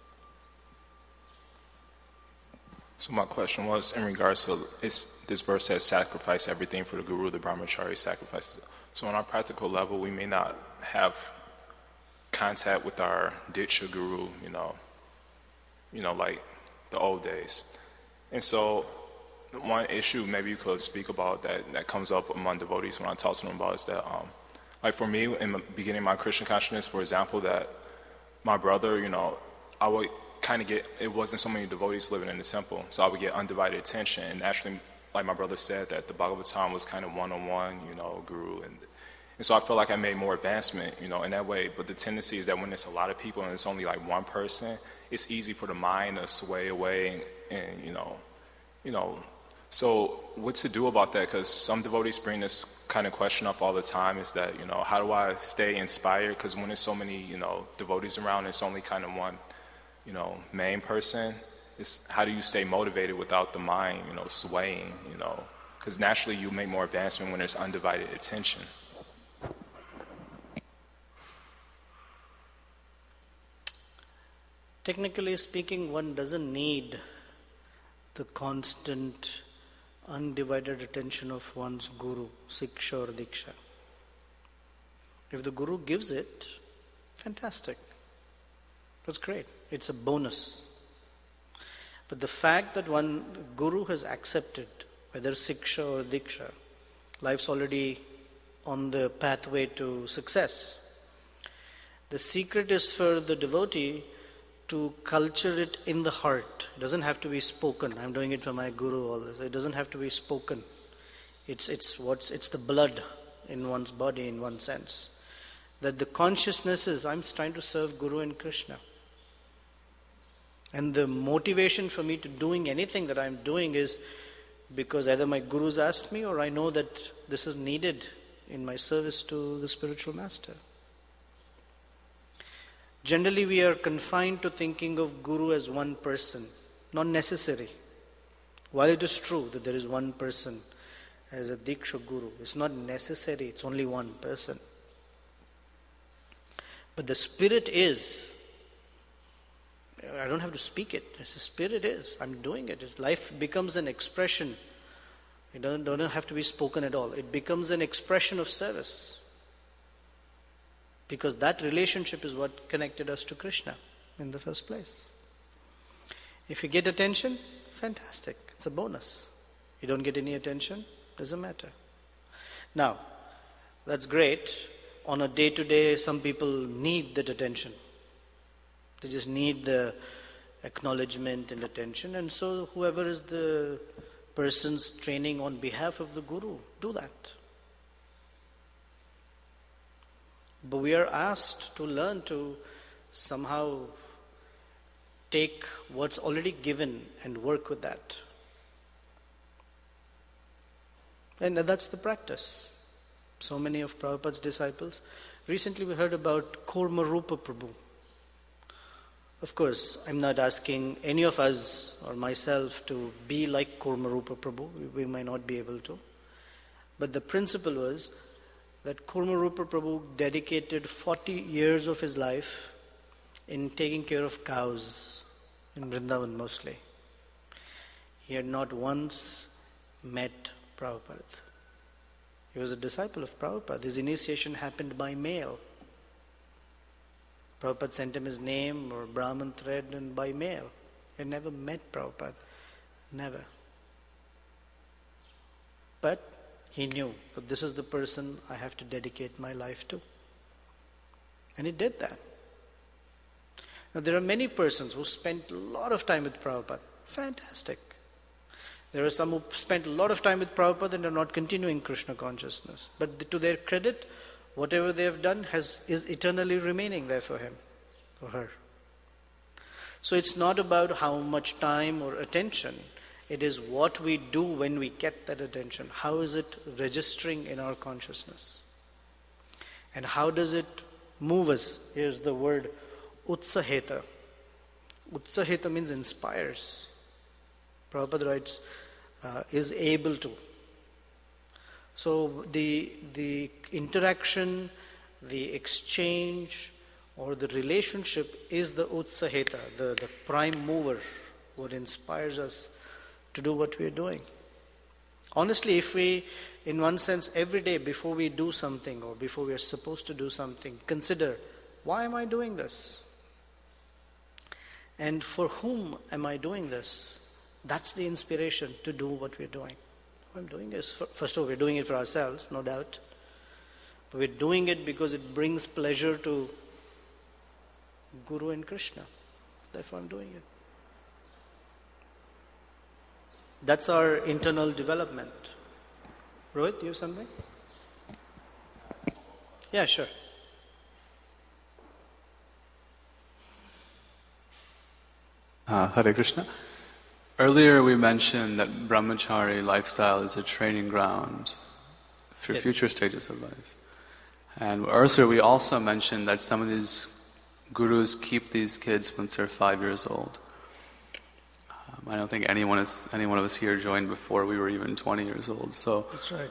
[SPEAKER 4] So my question was in regards to it's, this verse says sacrifice everything for the Guru, the brahmachari sacrifices. So on our practical level, we may not have contact with our Diksha Guru, you know, you know, like the old days. And so one issue maybe you could speak about that, that comes up among devotees when I talk to them about is that, um, like for me, in the beginning of my Christian consciousness, for example, that my brother, you know, I would kind of get, it wasn't so many devotees living in the temple, so I would get undivided attention. And actually, like my brother said, that the Bhagavatam was kind of one-on-one, you know, guru. And, and so I feel like I made more advancement, you know, in that way. But the tendency is that when it's a lot of people and it's only like one person, it's easy for the mind to sway away and, and you know, you know. So what to do about that? Because some devotees bring this kind of question up all the time is that, you know, how do I stay inspired? Because when there's so many, you know, devotees around, it's only kind of one, you know, main person. It's how do you stay motivated without the mind, you know, swaying, you know? Because naturally you make more advancement when there's undivided attention.
[SPEAKER 1] Technically speaking, one doesn't need the constant, undivided attention of one's guru, siksha or diksha. If the guru gives it, fantastic. That's great. It's a bonus. But the fact that one guru has accepted, whether siksha or diksha, life's already on the pathway to success. The secret is for the devotee to culture it in the heart. It doesn't have to be spoken. I'm doing it for my guru, all this. It doesn't have to be spoken. It's it's what's it's the blood in one's body, in one sense. That the consciousness is, I'm trying to serve Guru and Krishna. And the motivation for me to doing anything that I'm doing is because either my Guru's asked me or I know that this is needed in my service to the spiritual master. Generally, we are confined to thinking of Guru as one person. Not necessary. While it is true that there is one person as a Diksha Guru, it's not necessary, it's only one person. But the spirit is, I don't have to speak it, as the spirit is, I'm doing it. It's, life becomes an expression. It doesn't, doesn't have to be spoken at all. It becomes an expression of service. Because that relationship is what connected us to Krishna in the first place. If you get attention, fantastic. It's a bonus. You don't get any attention, doesn't matter. Now, that's great, on a day-to-day, some people need that attention. They just need the acknowledgement and attention. And so whoever is the person's training on behalf of the Guru, do that. But we are asked to learn to somehow take what's already given and work with that. And that's the practice. So many of Prabhupada's disciples. Recently we heard about Kurma Rupa Prabhu. Of course, I'm not asking any of us or myself to be like Kurma Rupa Prabhu. We, we might not be able to. But the principle was that Kurma Rupa Prabhu dedicated forty years of his life in taking care of cows in Vrindavan mostly. He had not once met Prabhupada. He was a disciple of Prabhupada. His initiation happened by mail. Prabhupada sent him his name or Brahman thread and by mail. He had never met Prabhupada. Never. But he knew that this is the person I have to dedicate my life to. And he did that. Now there are many persons who spent a lot of time with Prabhupada. Fantastic. There are some who spent a lot of time with Prabhupada and are not continuing Krishna consciousness. But to their credit, whatever they have done has is eternally remaining there for him or her. So it's not about how much time or attention. It is what we do when we get that attention. How is it registering in our consciousness? And how does it move us? Here's the word utsaheta. Utsaheta means inspires. Prabhupada writes, uh, is able to. So the the interaction, the exchange, or the relationship is the utsaheta, the, the prime mover, what inspires us to do what we are doing. Honestly, if we, in one sense, every day before we do something or before we are supposed to do something, consider, why am I doing this? And for whom am I doing this? That's the inspiration to do what we're doing. What I'm doing is, for, first of all, we're doing it for ourselves, no doubt. But we're doing it because it brings pleasure to Guru and Krishna. Therefore I'm doing it. That's our internal development. Rohit, you have something? Yeah, sure.
[SPEAKER 5] Uh, Hare Krishna. Earlier we mentioned that brahmachari lifestyle is a training ground for
[SPEAKER 1] Yes.
[SPEAKER 5] future stages of life. And earlier we also mentioned that some of these gurus keep these kids once they're five years old. Um, I don't think anyone is, any one of us here joined before we were even twenty years old. So
[SPEAKER 1] That's right.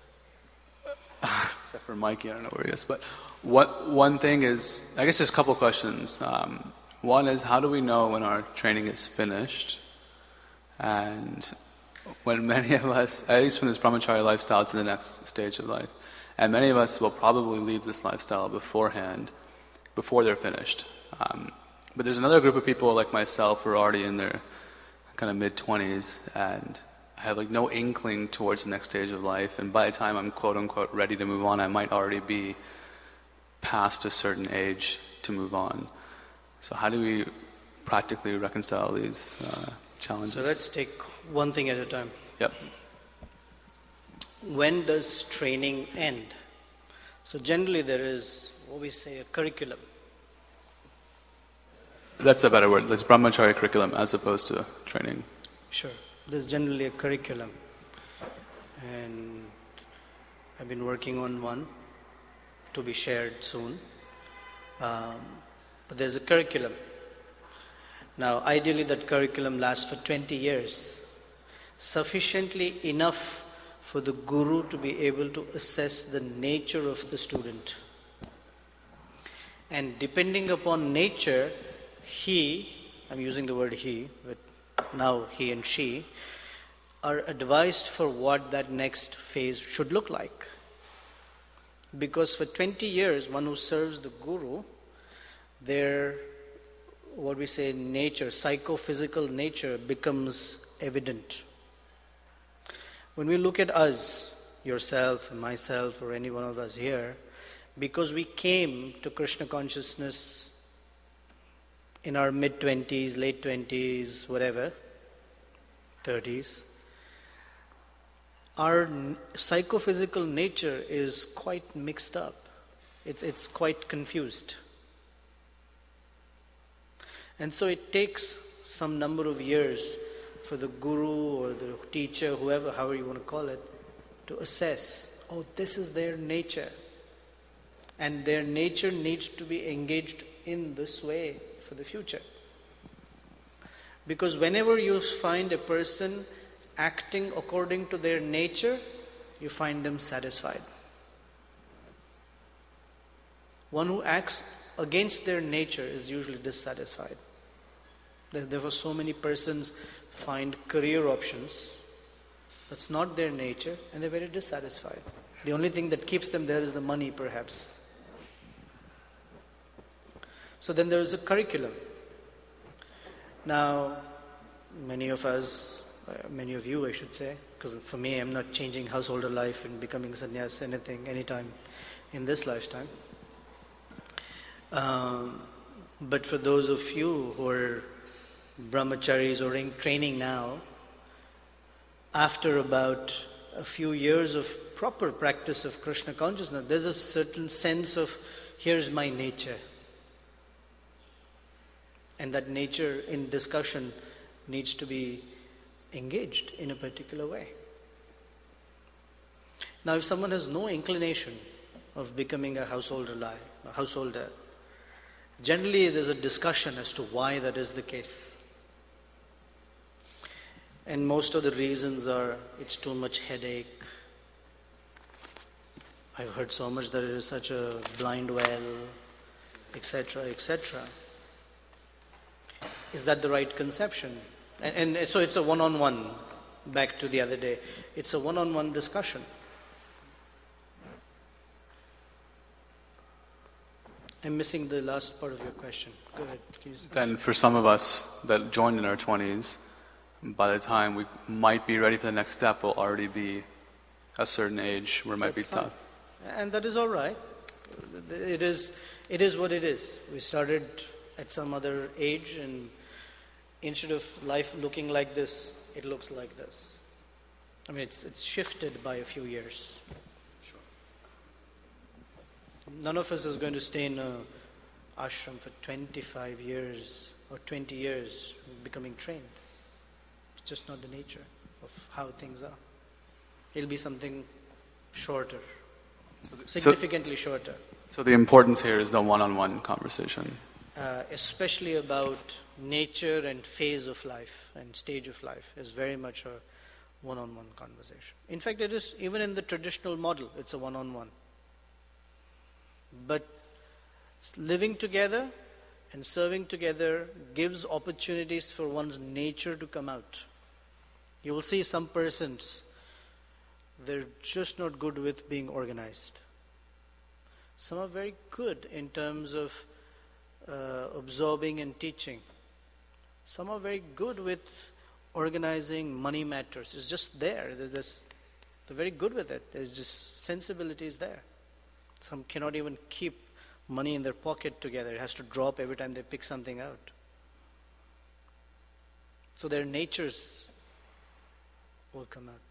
[SPEAKER 5] except for Mikey, I don't know where he is. But what one thing is, I guess there's a couple questions. Um, one is, how do we know when our training is finished? And when many of us, at least from this brahmachari lifestyle to the next stage of life, and many of us will probably leave this lifestyle beforehand, before they're finished. Um, but there's another group of people like myself who are already in their kind of mid-twenties and have like no inkling towards the next stage of life, and by the time I'm quote-unquote ready to move on, I might already be past a certain age to move on. So how do we practically reconcile these uh, challenges?
[SPEAKER 1] So let's take one thing at a time.
[SPEAKER 5] Yep.
[SPEAKER 1] When does training end? So generally there is what we say a curriculum.
[SPEAKER 5] That's a better word. It's brahmachari curriculum as opposed to training.
[SPEAKER 1] Sure. There's generally a curriculum. And I've been working on one to be shared soon. Um, but there's a curriculum. Now, ideally that curriculum lasts for twenty years. Sufficiently enough for the guru to be able to assess the nature of the student. And depending upon nature, he, I'm using the word he, but now he and she, are advised for what that next phase should look like. Because for twenty years, one who serves the guru, their, what we say, nature, psychophysical nature becomes evident. When we look at us, yourself, myself, or any one of us here, because we came to Krishna consciousness in our mid-twenties, late twenties, whatever, thirties, our n- psychophysical nature is quite mixed up. It's, it's quite confused. And so it takes some number of years for the guru or the teacher, whoever, however you want to call it, to assess, oh, this is their nature. And their nature needs to be engaged in this way for the future. Because whenever you find a person acting according to their nature, you find them satisfied. One who acts against their nature is usually dissatisfied. Therefore, so many persons find career options that's not their nature, and they're very dissatisfied. The only thing that keeps them there is the money, perhaps. So then there is a curriculum. Now, many of us, uh, many of you I should say, because for me I'm not changing householder life and becoming sannyas anything, anytime in this lifetime. Um, but for those of you who are brahmacharis or in training now, after about a few years of proper practice of Krishna consciousness, there's a certain sense of, here's my nature. And that nature in discussion needs to be engaged in a particular way. Now, if someone has no inclination of becoming a householder, li- a householder, generally there's a discussion as to why that is the case. And most of the reasons are, it's too much headache. I've heard so much that it is such a blind well, et cetera, et cetera. Is that the right conception? And, and so it's a one-on-one, back to the other day. It's a one-on-one discussion. I'm missing the last part of your question. Go ahead, please.
[SPEAKER 5] Then for some of us that joined in our twenties, by the time we might be ready for the next step, we'll already be a certain age where it might
[SPEAKER 1] That's
[SPEAKER 5] be
[SPEAKER 1] fine.
[SPEAKER 5] tough.
[SPEAKER 1] And that is all right. It is, it is what it is. We started at some other age, and instead of life looking like this, it looks like this. I mean, it's it's shifted by a few years. Sure. None of us is going to stay in a ashram for twenty-five years or twenty years becoming trained. It's just not the nature of how things are. It'll be something shorter,
[SPEAKER 5] So the,
[SPEAKER 1] significantly
[SPEAKER 5] so,
[SPEAKER 1] shorter.
[SPEAKER 5] So the importance here is the one-on-one conversation.
[SPEAKER 1] Uh, especially about nature and phase of life and stage of life, is very much a one-on-one conversation. In fact, it is even in the traditional model, it's a one-on-one. But living together and serving together gives opportunities for one's nature to come out. You will see some persons, they're just not good with being organized. Some are very good in terms of uh, absorbing and teaching. Some are very good with organizing money matters. It's just there. They're, just, they're very good with it. There's just sensibility is there. Some cannot even keep money in their pocket together. It has to drop every time they pick something out. So their natures will come out.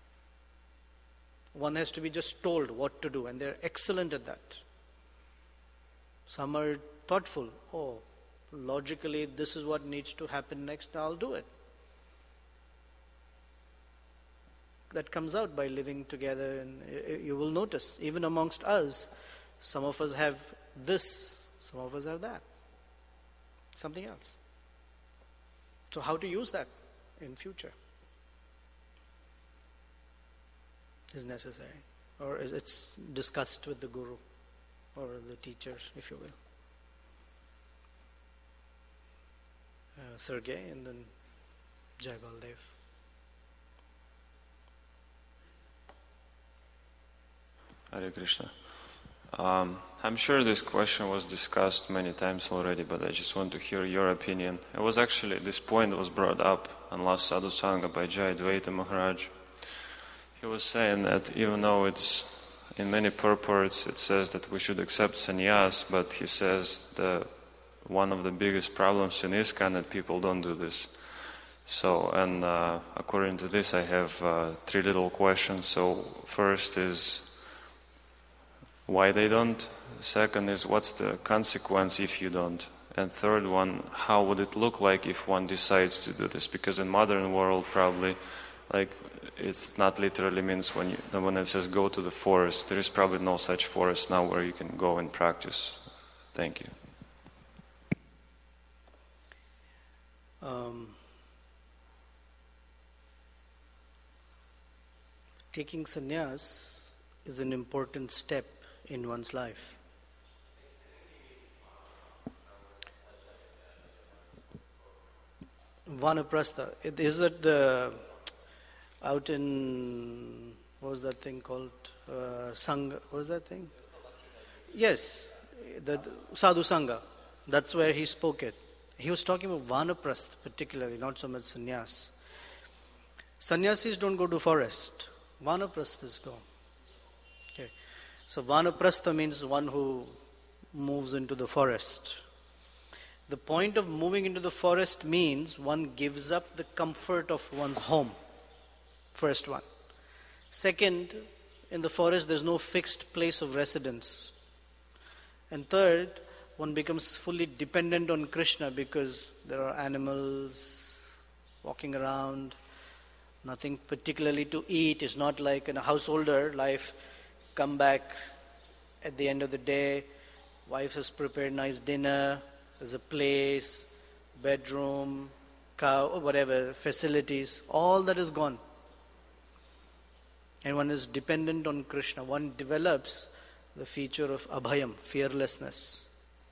[SPEAKER 1] One has to be just told what to do, and they're excellent at that. Some are thoughtful. Oh, logically, this is what needs to happen next, I'll do it. That comes out by living together, and you will notice, even amongst us, some of us have this, some of us have that. Something else. So how to use that in future is necessary, or it's discussed with the guru or the teachers, if you will. Uh, Sergey and then Jai Baldev.
[SPEAKER 2] Hare Krishna. Um, I'm sure this question was discussed many times already, but I just want to hear your opinion. It was actually, this point was brought up on last Sadhu Sangha by Jai Dvaita Maharaj. He was saying that even though it's in many purports it says that we should accept sannyas, but he says the one of the biggest problems in ISKCON that people don't do this. So, and uh, according to this, I have uh, three little questions. So, first is why they don't. Second is what's the consequence if you don't. And third one, how would it look like if one decides to do this? Because in modern world, probably, like it's not literally means when you, when it says go to the forest. There is probably no such forest now where you can go and practice. Thank you.
[SPEAKER 1] Um, taking sannyas is an important step in one's life. Vanaprastha. It is that the out in what was that thing called uh, Sangha? What was that thing? Yes, the, the Sadhu Sangha. That's where he spoke it. He was talking about Vanaprastha particularly, not so much sannyas. Sannyasis don't go to forest. Vanaprasthas go. Okay, so Vanaprastha means one who moves into the forest. The point of moving into the forest means one gives up the comfort of one's home. First one. Second, in the forest there's no fixed place of residence. And third, one becomes fully dependent on Krishna because there are animals walking around, nothing particularly to eat. It's not like in a householder life, come back at the end of the day, wife has prepared nice dinner, there's a place, bedroom, cow, or whatever, facilities, all that is gone. And one is dependent on Krishna. One develops the feature of abhayam, fearlessness.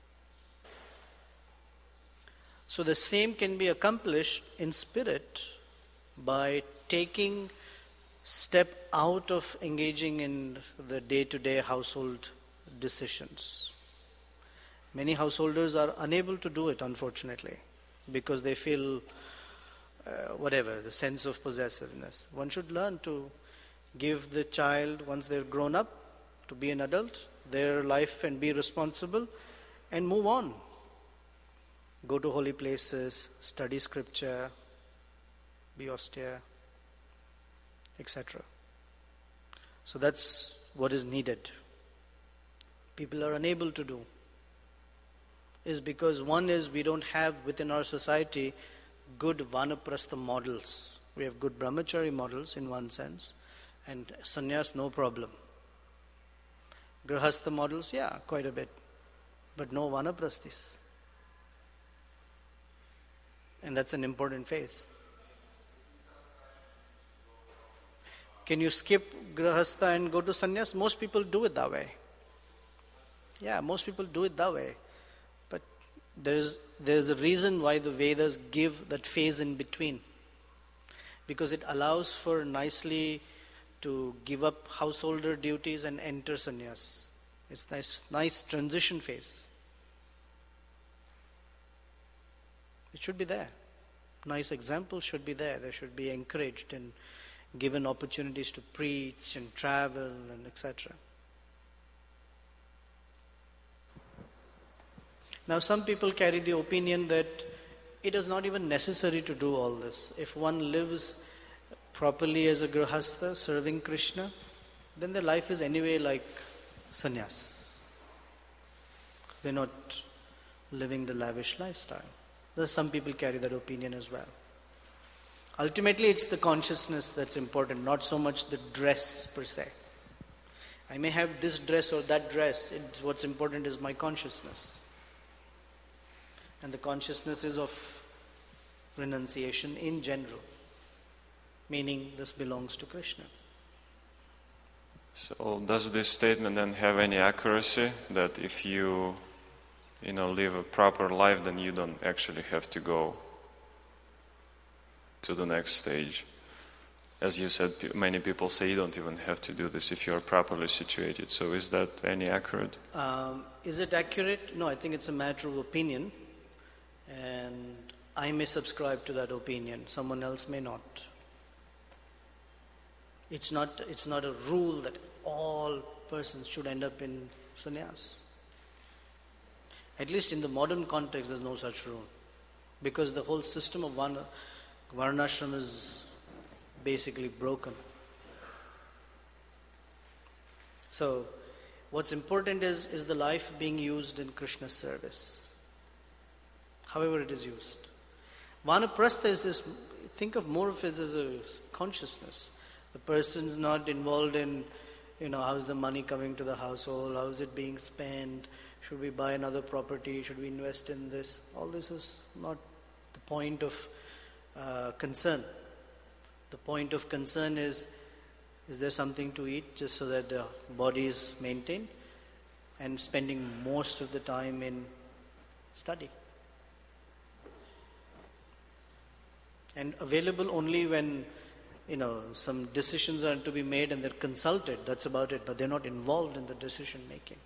[SPEAKER 1] So the same can be accomplished in spirit by taking step out of engaging in the day-to-day household decisions. Many householders are unable to do it, unfortunately, because they feel uh, whatever, the sense of possessiveness. One should learn to give the child, once they're grown up, to be an adult, their life and be responsible and move on. Go to holy places, study scripture, be austere, et cetera. So that's what is needed. People are unable to do. Is because one is we don't have within our society good Vanaprastha models. We have good Brahmachari models in one sense, and sannyas no problem. Grihastha models, yeah, quite a bit, but no Vanaprasthis. And that's an important phase. Can you skip Grihastha and go to sannyas? Most people do it that way. Yeah, most people do it that way. But there's there's a reason why the Vedas give that phase in between. Because it allows for nicely to give up householder duties and enter sannyas. It's nice nice transition phase. It should be there. Nice examples should be there. They should be encouraged and given opportunities to preach and travel and et cetera. Now some people carry the opinion that it is not even necessary to do all this. If one lives properly as a grihastha, serving Krishna, then their life is anyway like sannyas. They're not living the lavish lifestyle. There's some people carry that opinion as well. Ultimately, it's the consciousness that's important, not so much the dress per se. I may have this dress or that dress. It's, what's important is my consciousness. And the consciousness is of renunciation in general, meaning this belongs to Krishna.
[SPEAKER 2] So does this statement then have any accuracy that if you, you know, live a proper life, then you don't actually have to go to the next stage? As you said, many people say you don't even have to do this if you are properly situated. So is that any accurate?
[SPEAKER 1] Um, is it accurate? No, I think it's a matter of opinion. And I may subscribe to that opinion. Someone else may not. It's not, it's not a rule that all persons should end up in sannyas. At least in the modern context, there's no such rule. Because the whole system of varna, varnashram is basically broken. So, what's important is, is the life being used in Krishna's service. However it is used. Vanaprastha is this, think of more of it as a consciousness. The person's not involved in, you know, how's the money coming to the household, how is it being spent, should we buy another property, should we invest in this. All this is not the point of uh, concern. The point of concern is, is there something to eat just so that the body is maintained, and spending most of the time in study. And available only when, you know, some decisions are to be made and they're consulted, that's about it, but they're not involved in the decision making.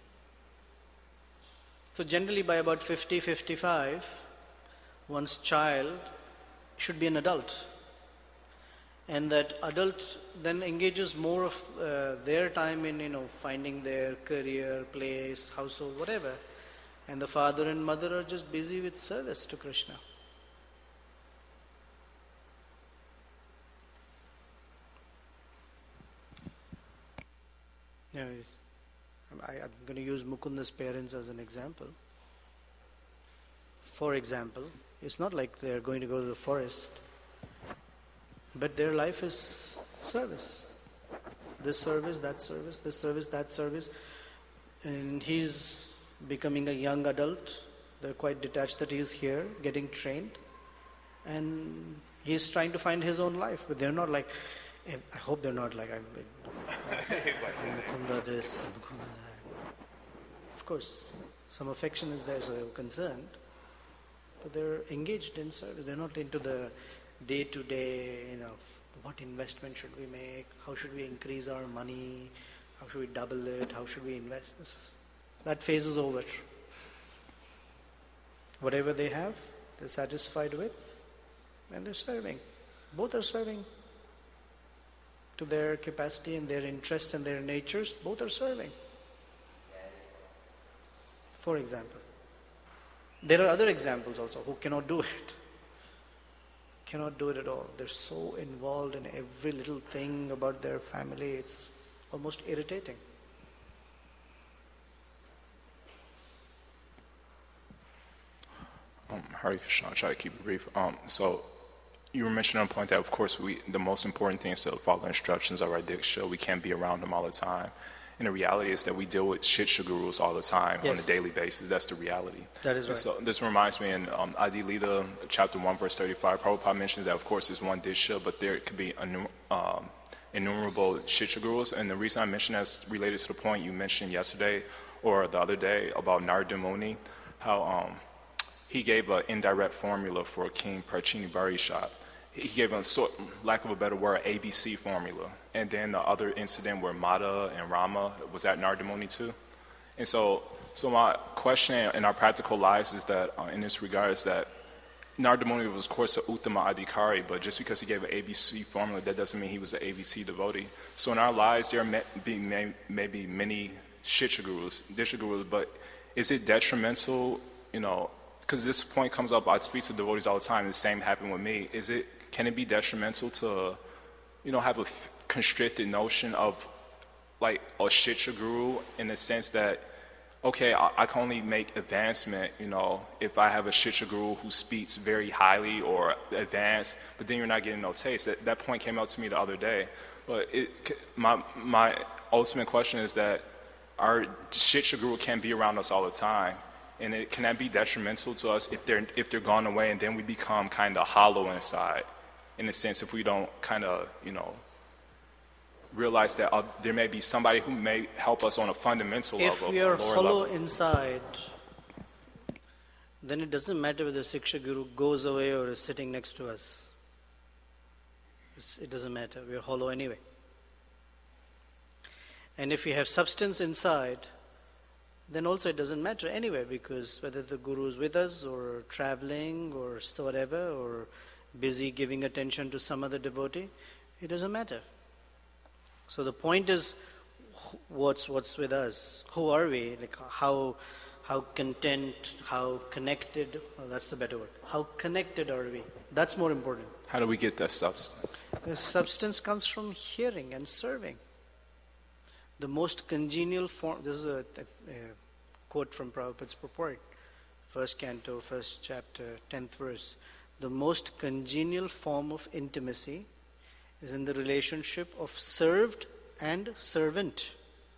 [SPEAKER 1] So generally by about fifty, fifty-five, one's child should be an adult. And that adult then engages more of uh, their time in, you know, finding their career, place, household, whatever. And the father and mother are just busy with service to Krishna. Yeah, I, I'm going to use Mukunda's parents as an example. For example, it's not like they're going to go to the forest, but their life is service. This service, that service, this service, that service. And he's becoming a young adult. They're quite detached that he's here, getting trained. And he's trying to find his own life. But they're not like, I hope they're not like, I'm Mukunda this, Mukunda that. Of course, some affection is there, so they're concerned. But they're engaged in service. They're not into the day-to-day, you know, what investment should we make? How should we increase our money? How should we double it? How should we invest? That phase is over. Whatever they have, they're satisfied with, and they're serving. Both are serving to their capacity and their interests and their natures. Both are serving. For example. There are other examples also who cannot do it. Cannot do it at all. They're so involved in every little thing about their family, it's almost irritating.
[SPEAKER 4] Um, Hare Krishna, I'll try to keep it brief. Um, so, you were mentioning a point that, of course, we the most important thing is to follow instructions of our diksha. We can't be around them all the time. And the reality is that we deal with shiksha gurus all the time, yes, on a daily basis. That's the reality.
[SPEAKER 1] That is right.
[SPEAKER 4] And so this reminds me in um, Adi Lila, chapter one, verse thirty-five, Prabhupada mentions that, of course, there's one diksha, but there could be um, innumerable shiksha gurus. And the reason I mention that's related to the point you mentioned yesterday or the other day about Narada Muni, how um, he gave an indirect formula for King Prachini Barishat. He gave a sort, lack of a better word, A B C formula. And then the other incident where Mata and Rama was at Narada Muni too. And so, so my question in our practical lives is that, uh, in this regard, is that Narada Muni was, of course, an Uttama Adhikari, but just because he gave an A B C formula, that doesn't mean he was an A B C devotee. So in our lives, there may be may, maybe many shiksha gurus, diksha gurus, but is it detrimental, you know, because this point comes up, I speak to devotees all the time, the same happened with me. Is it, can it be detrimental to, you know, have a f- constricted notion of like a shiksha guru in the sense that, okay, I, I can only make advancement, you know, if I have a shiksha guru who speaks very highly or advanced, but then you're not getting no taste. That, that point came out to me the other day. But it, my, my ultimate question is that our shiksha guru can't be around us all the time. And it, can that be detrimental to us if they're, if they're gone away and then we become kind of hollow inside? In a sense, if we don't kind of, you know, realize that uh, there may be somebody who may help us on a fundamental
[SPEAKER 1] if
[SPEAKER 4] level.
[SPEAKER 1] If we are hollow
[SPEAKER 4] level.
[SPEAKER 1] inside, then it doesn't matter whether the Siksha Guru goes away or is sitting next to us. It's, it doesn't matter. We are hollow anyway. And if we have substance inside, then also it doesn't matter anyway, because whether the Guru is with us or traveling or whatever, or busy giving attention to some other devotee, it doesn't matter. So the point is, what's what's with us? Who are we? Like how how content, how connected? Oh, that's the better word. How connected are we? That's more important.
[SPEAKER 4] How do we get that substance?
[SPEAKER 1] The substance comes from hearing and serving. The most congenial form. This is a, a, a quote from Prabhupada's purport, first canto, first chapter, tenth verse. The most congenial form of intimacy is in the relationship of served and servant.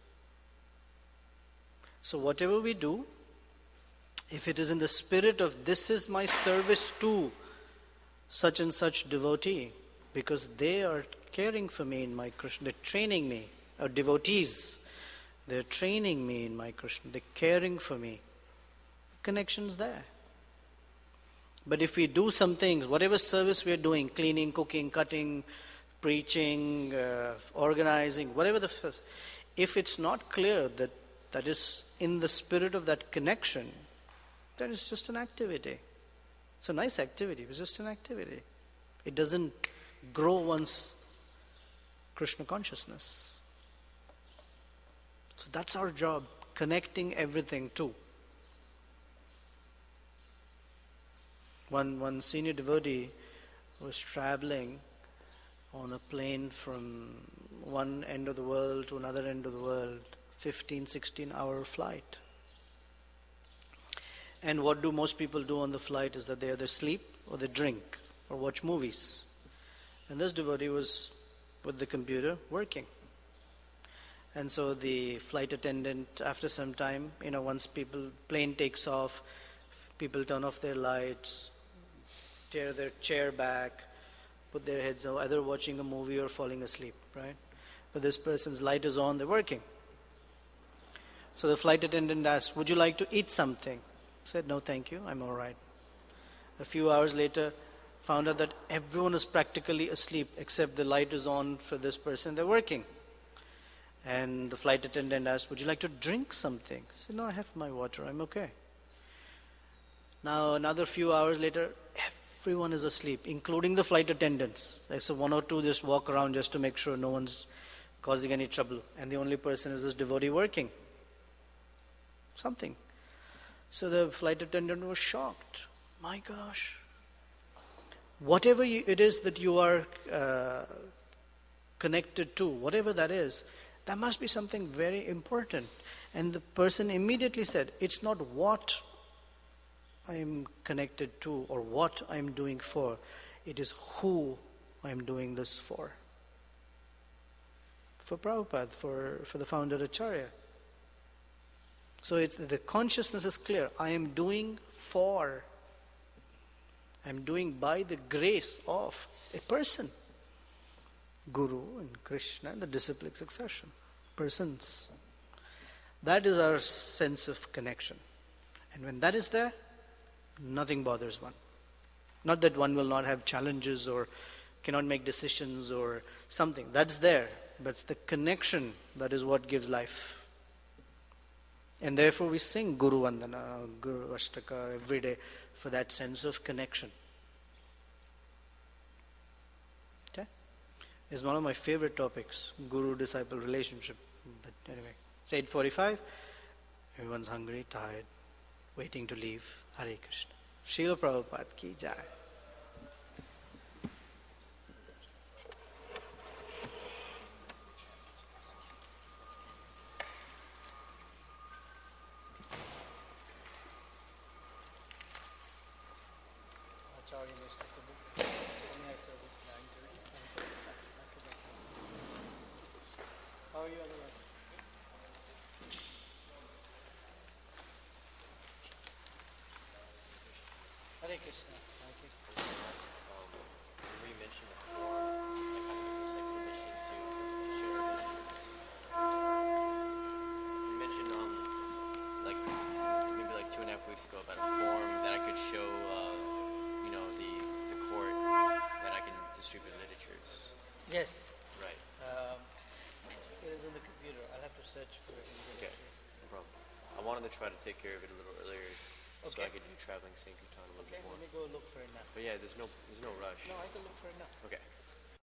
[SPEAKER 1] So whatever we do, if it is in the spirit of this is my service to such and such devotee, because they are caring for me in my Krishna, they're training me, or devotees, they're training me in my Krishna, they're caring for me, connection's there. But if we do some things, whatever service we are doing, cleaning, cooking, cutting, preaching, uh, organizing, whatever the first, if it's not clear that that is in the spirit of that connection, then it's just an activity. It's a nice activity, it's just an activity. It doesn't grow one's Krishna consciousness. So that's our job, connecting everything to. One, one senior devotee was traveling on a plane from one end of the world to another end of the world, fifteen, sixteen hour flight. And what do most people do on the flight is that they either sleep or they drink or watch movies. And this devotee was with the computer working. And so the flight attendant, after some time, you know, once people, plane takes off, people turn off their lights, tear their chair back, put their heads on, either watching a movie or falling asleep, right? But this person's light is on, they're working. So the flight attendant asked, would you like to eat something? Said, no thank you, I'm all right. A few hours later, found out that everyone is practically asleep except the light is on for this person, they're working. And the flight attendant asked, would you like to drink something? I said, no, I have my water, I'm okay. Now another few hours later, everyone is asleep, including the flight attendants. Like, so one or two just walk around just to make sure no one's causing any trouble. And the only person is this devotee working. Something. So the flight attendant was shocked. My gosh. Whatever you, it is that you are uh, connected to, whatever that is, that must be something very important. And the person immediately said, it's not what I am connected to or what I am doing for. It is who I am doing this for. For Prabhupada, for, for the founder Acharya. So it's, the consciousness is clear. I am doing for. I am doing by the grace of a person. Guru and Krishna and the disciplic succession. Persons. That is our sense of connection. And when that is there, nothing bothers one. Not that one will not have challenges or cannot make decisions or something. That's there. But it's the connection that is what gives life. And therefore we sing Guru Vandana, Guru Ashtaka every day for that sense of connection. Okay? It's one of my favorite topics, Guru-disciple relationship. But anyway, it's eight forty-five. Everyone's hungry, tired, waiting to leave. Hare Krishna. Srila Prabhupada ki jai. How are you otherwise? Hare Krishna. Thank you.
[SPEAKER 6] Um, when you mentioned before, like kind of gives us like permission to share. You mentioned um, like maybe like two and a half weeks ago about a form that I could show, uh, you know, the the court that I can distribute literatures.
[SPEAKER 1] Yes.
[SPEAKER 6] Right.
[SPEAKER 1] Um, it is in the computer. I'll have to search for it in the
[SPEAKER 6] Okay.
[SPEAKER 1] directory.
[SPEAKER 6] No problem. I wanted to try to take care of it a little earlier, so
[SPEAKER 1] Okay.
[SPEAKER 6] I could do traveling Sankirtan a little
[SPEAKER 1] Okay,
[SPEAKER 6] bit more.
[SPEAKER 1] let me go look for it now.
[SPEAKER 6] But yeah, there's no there's no rush.
[SPEAKER 1] No, I can look for it now.
[SPEAKER 6] Okay.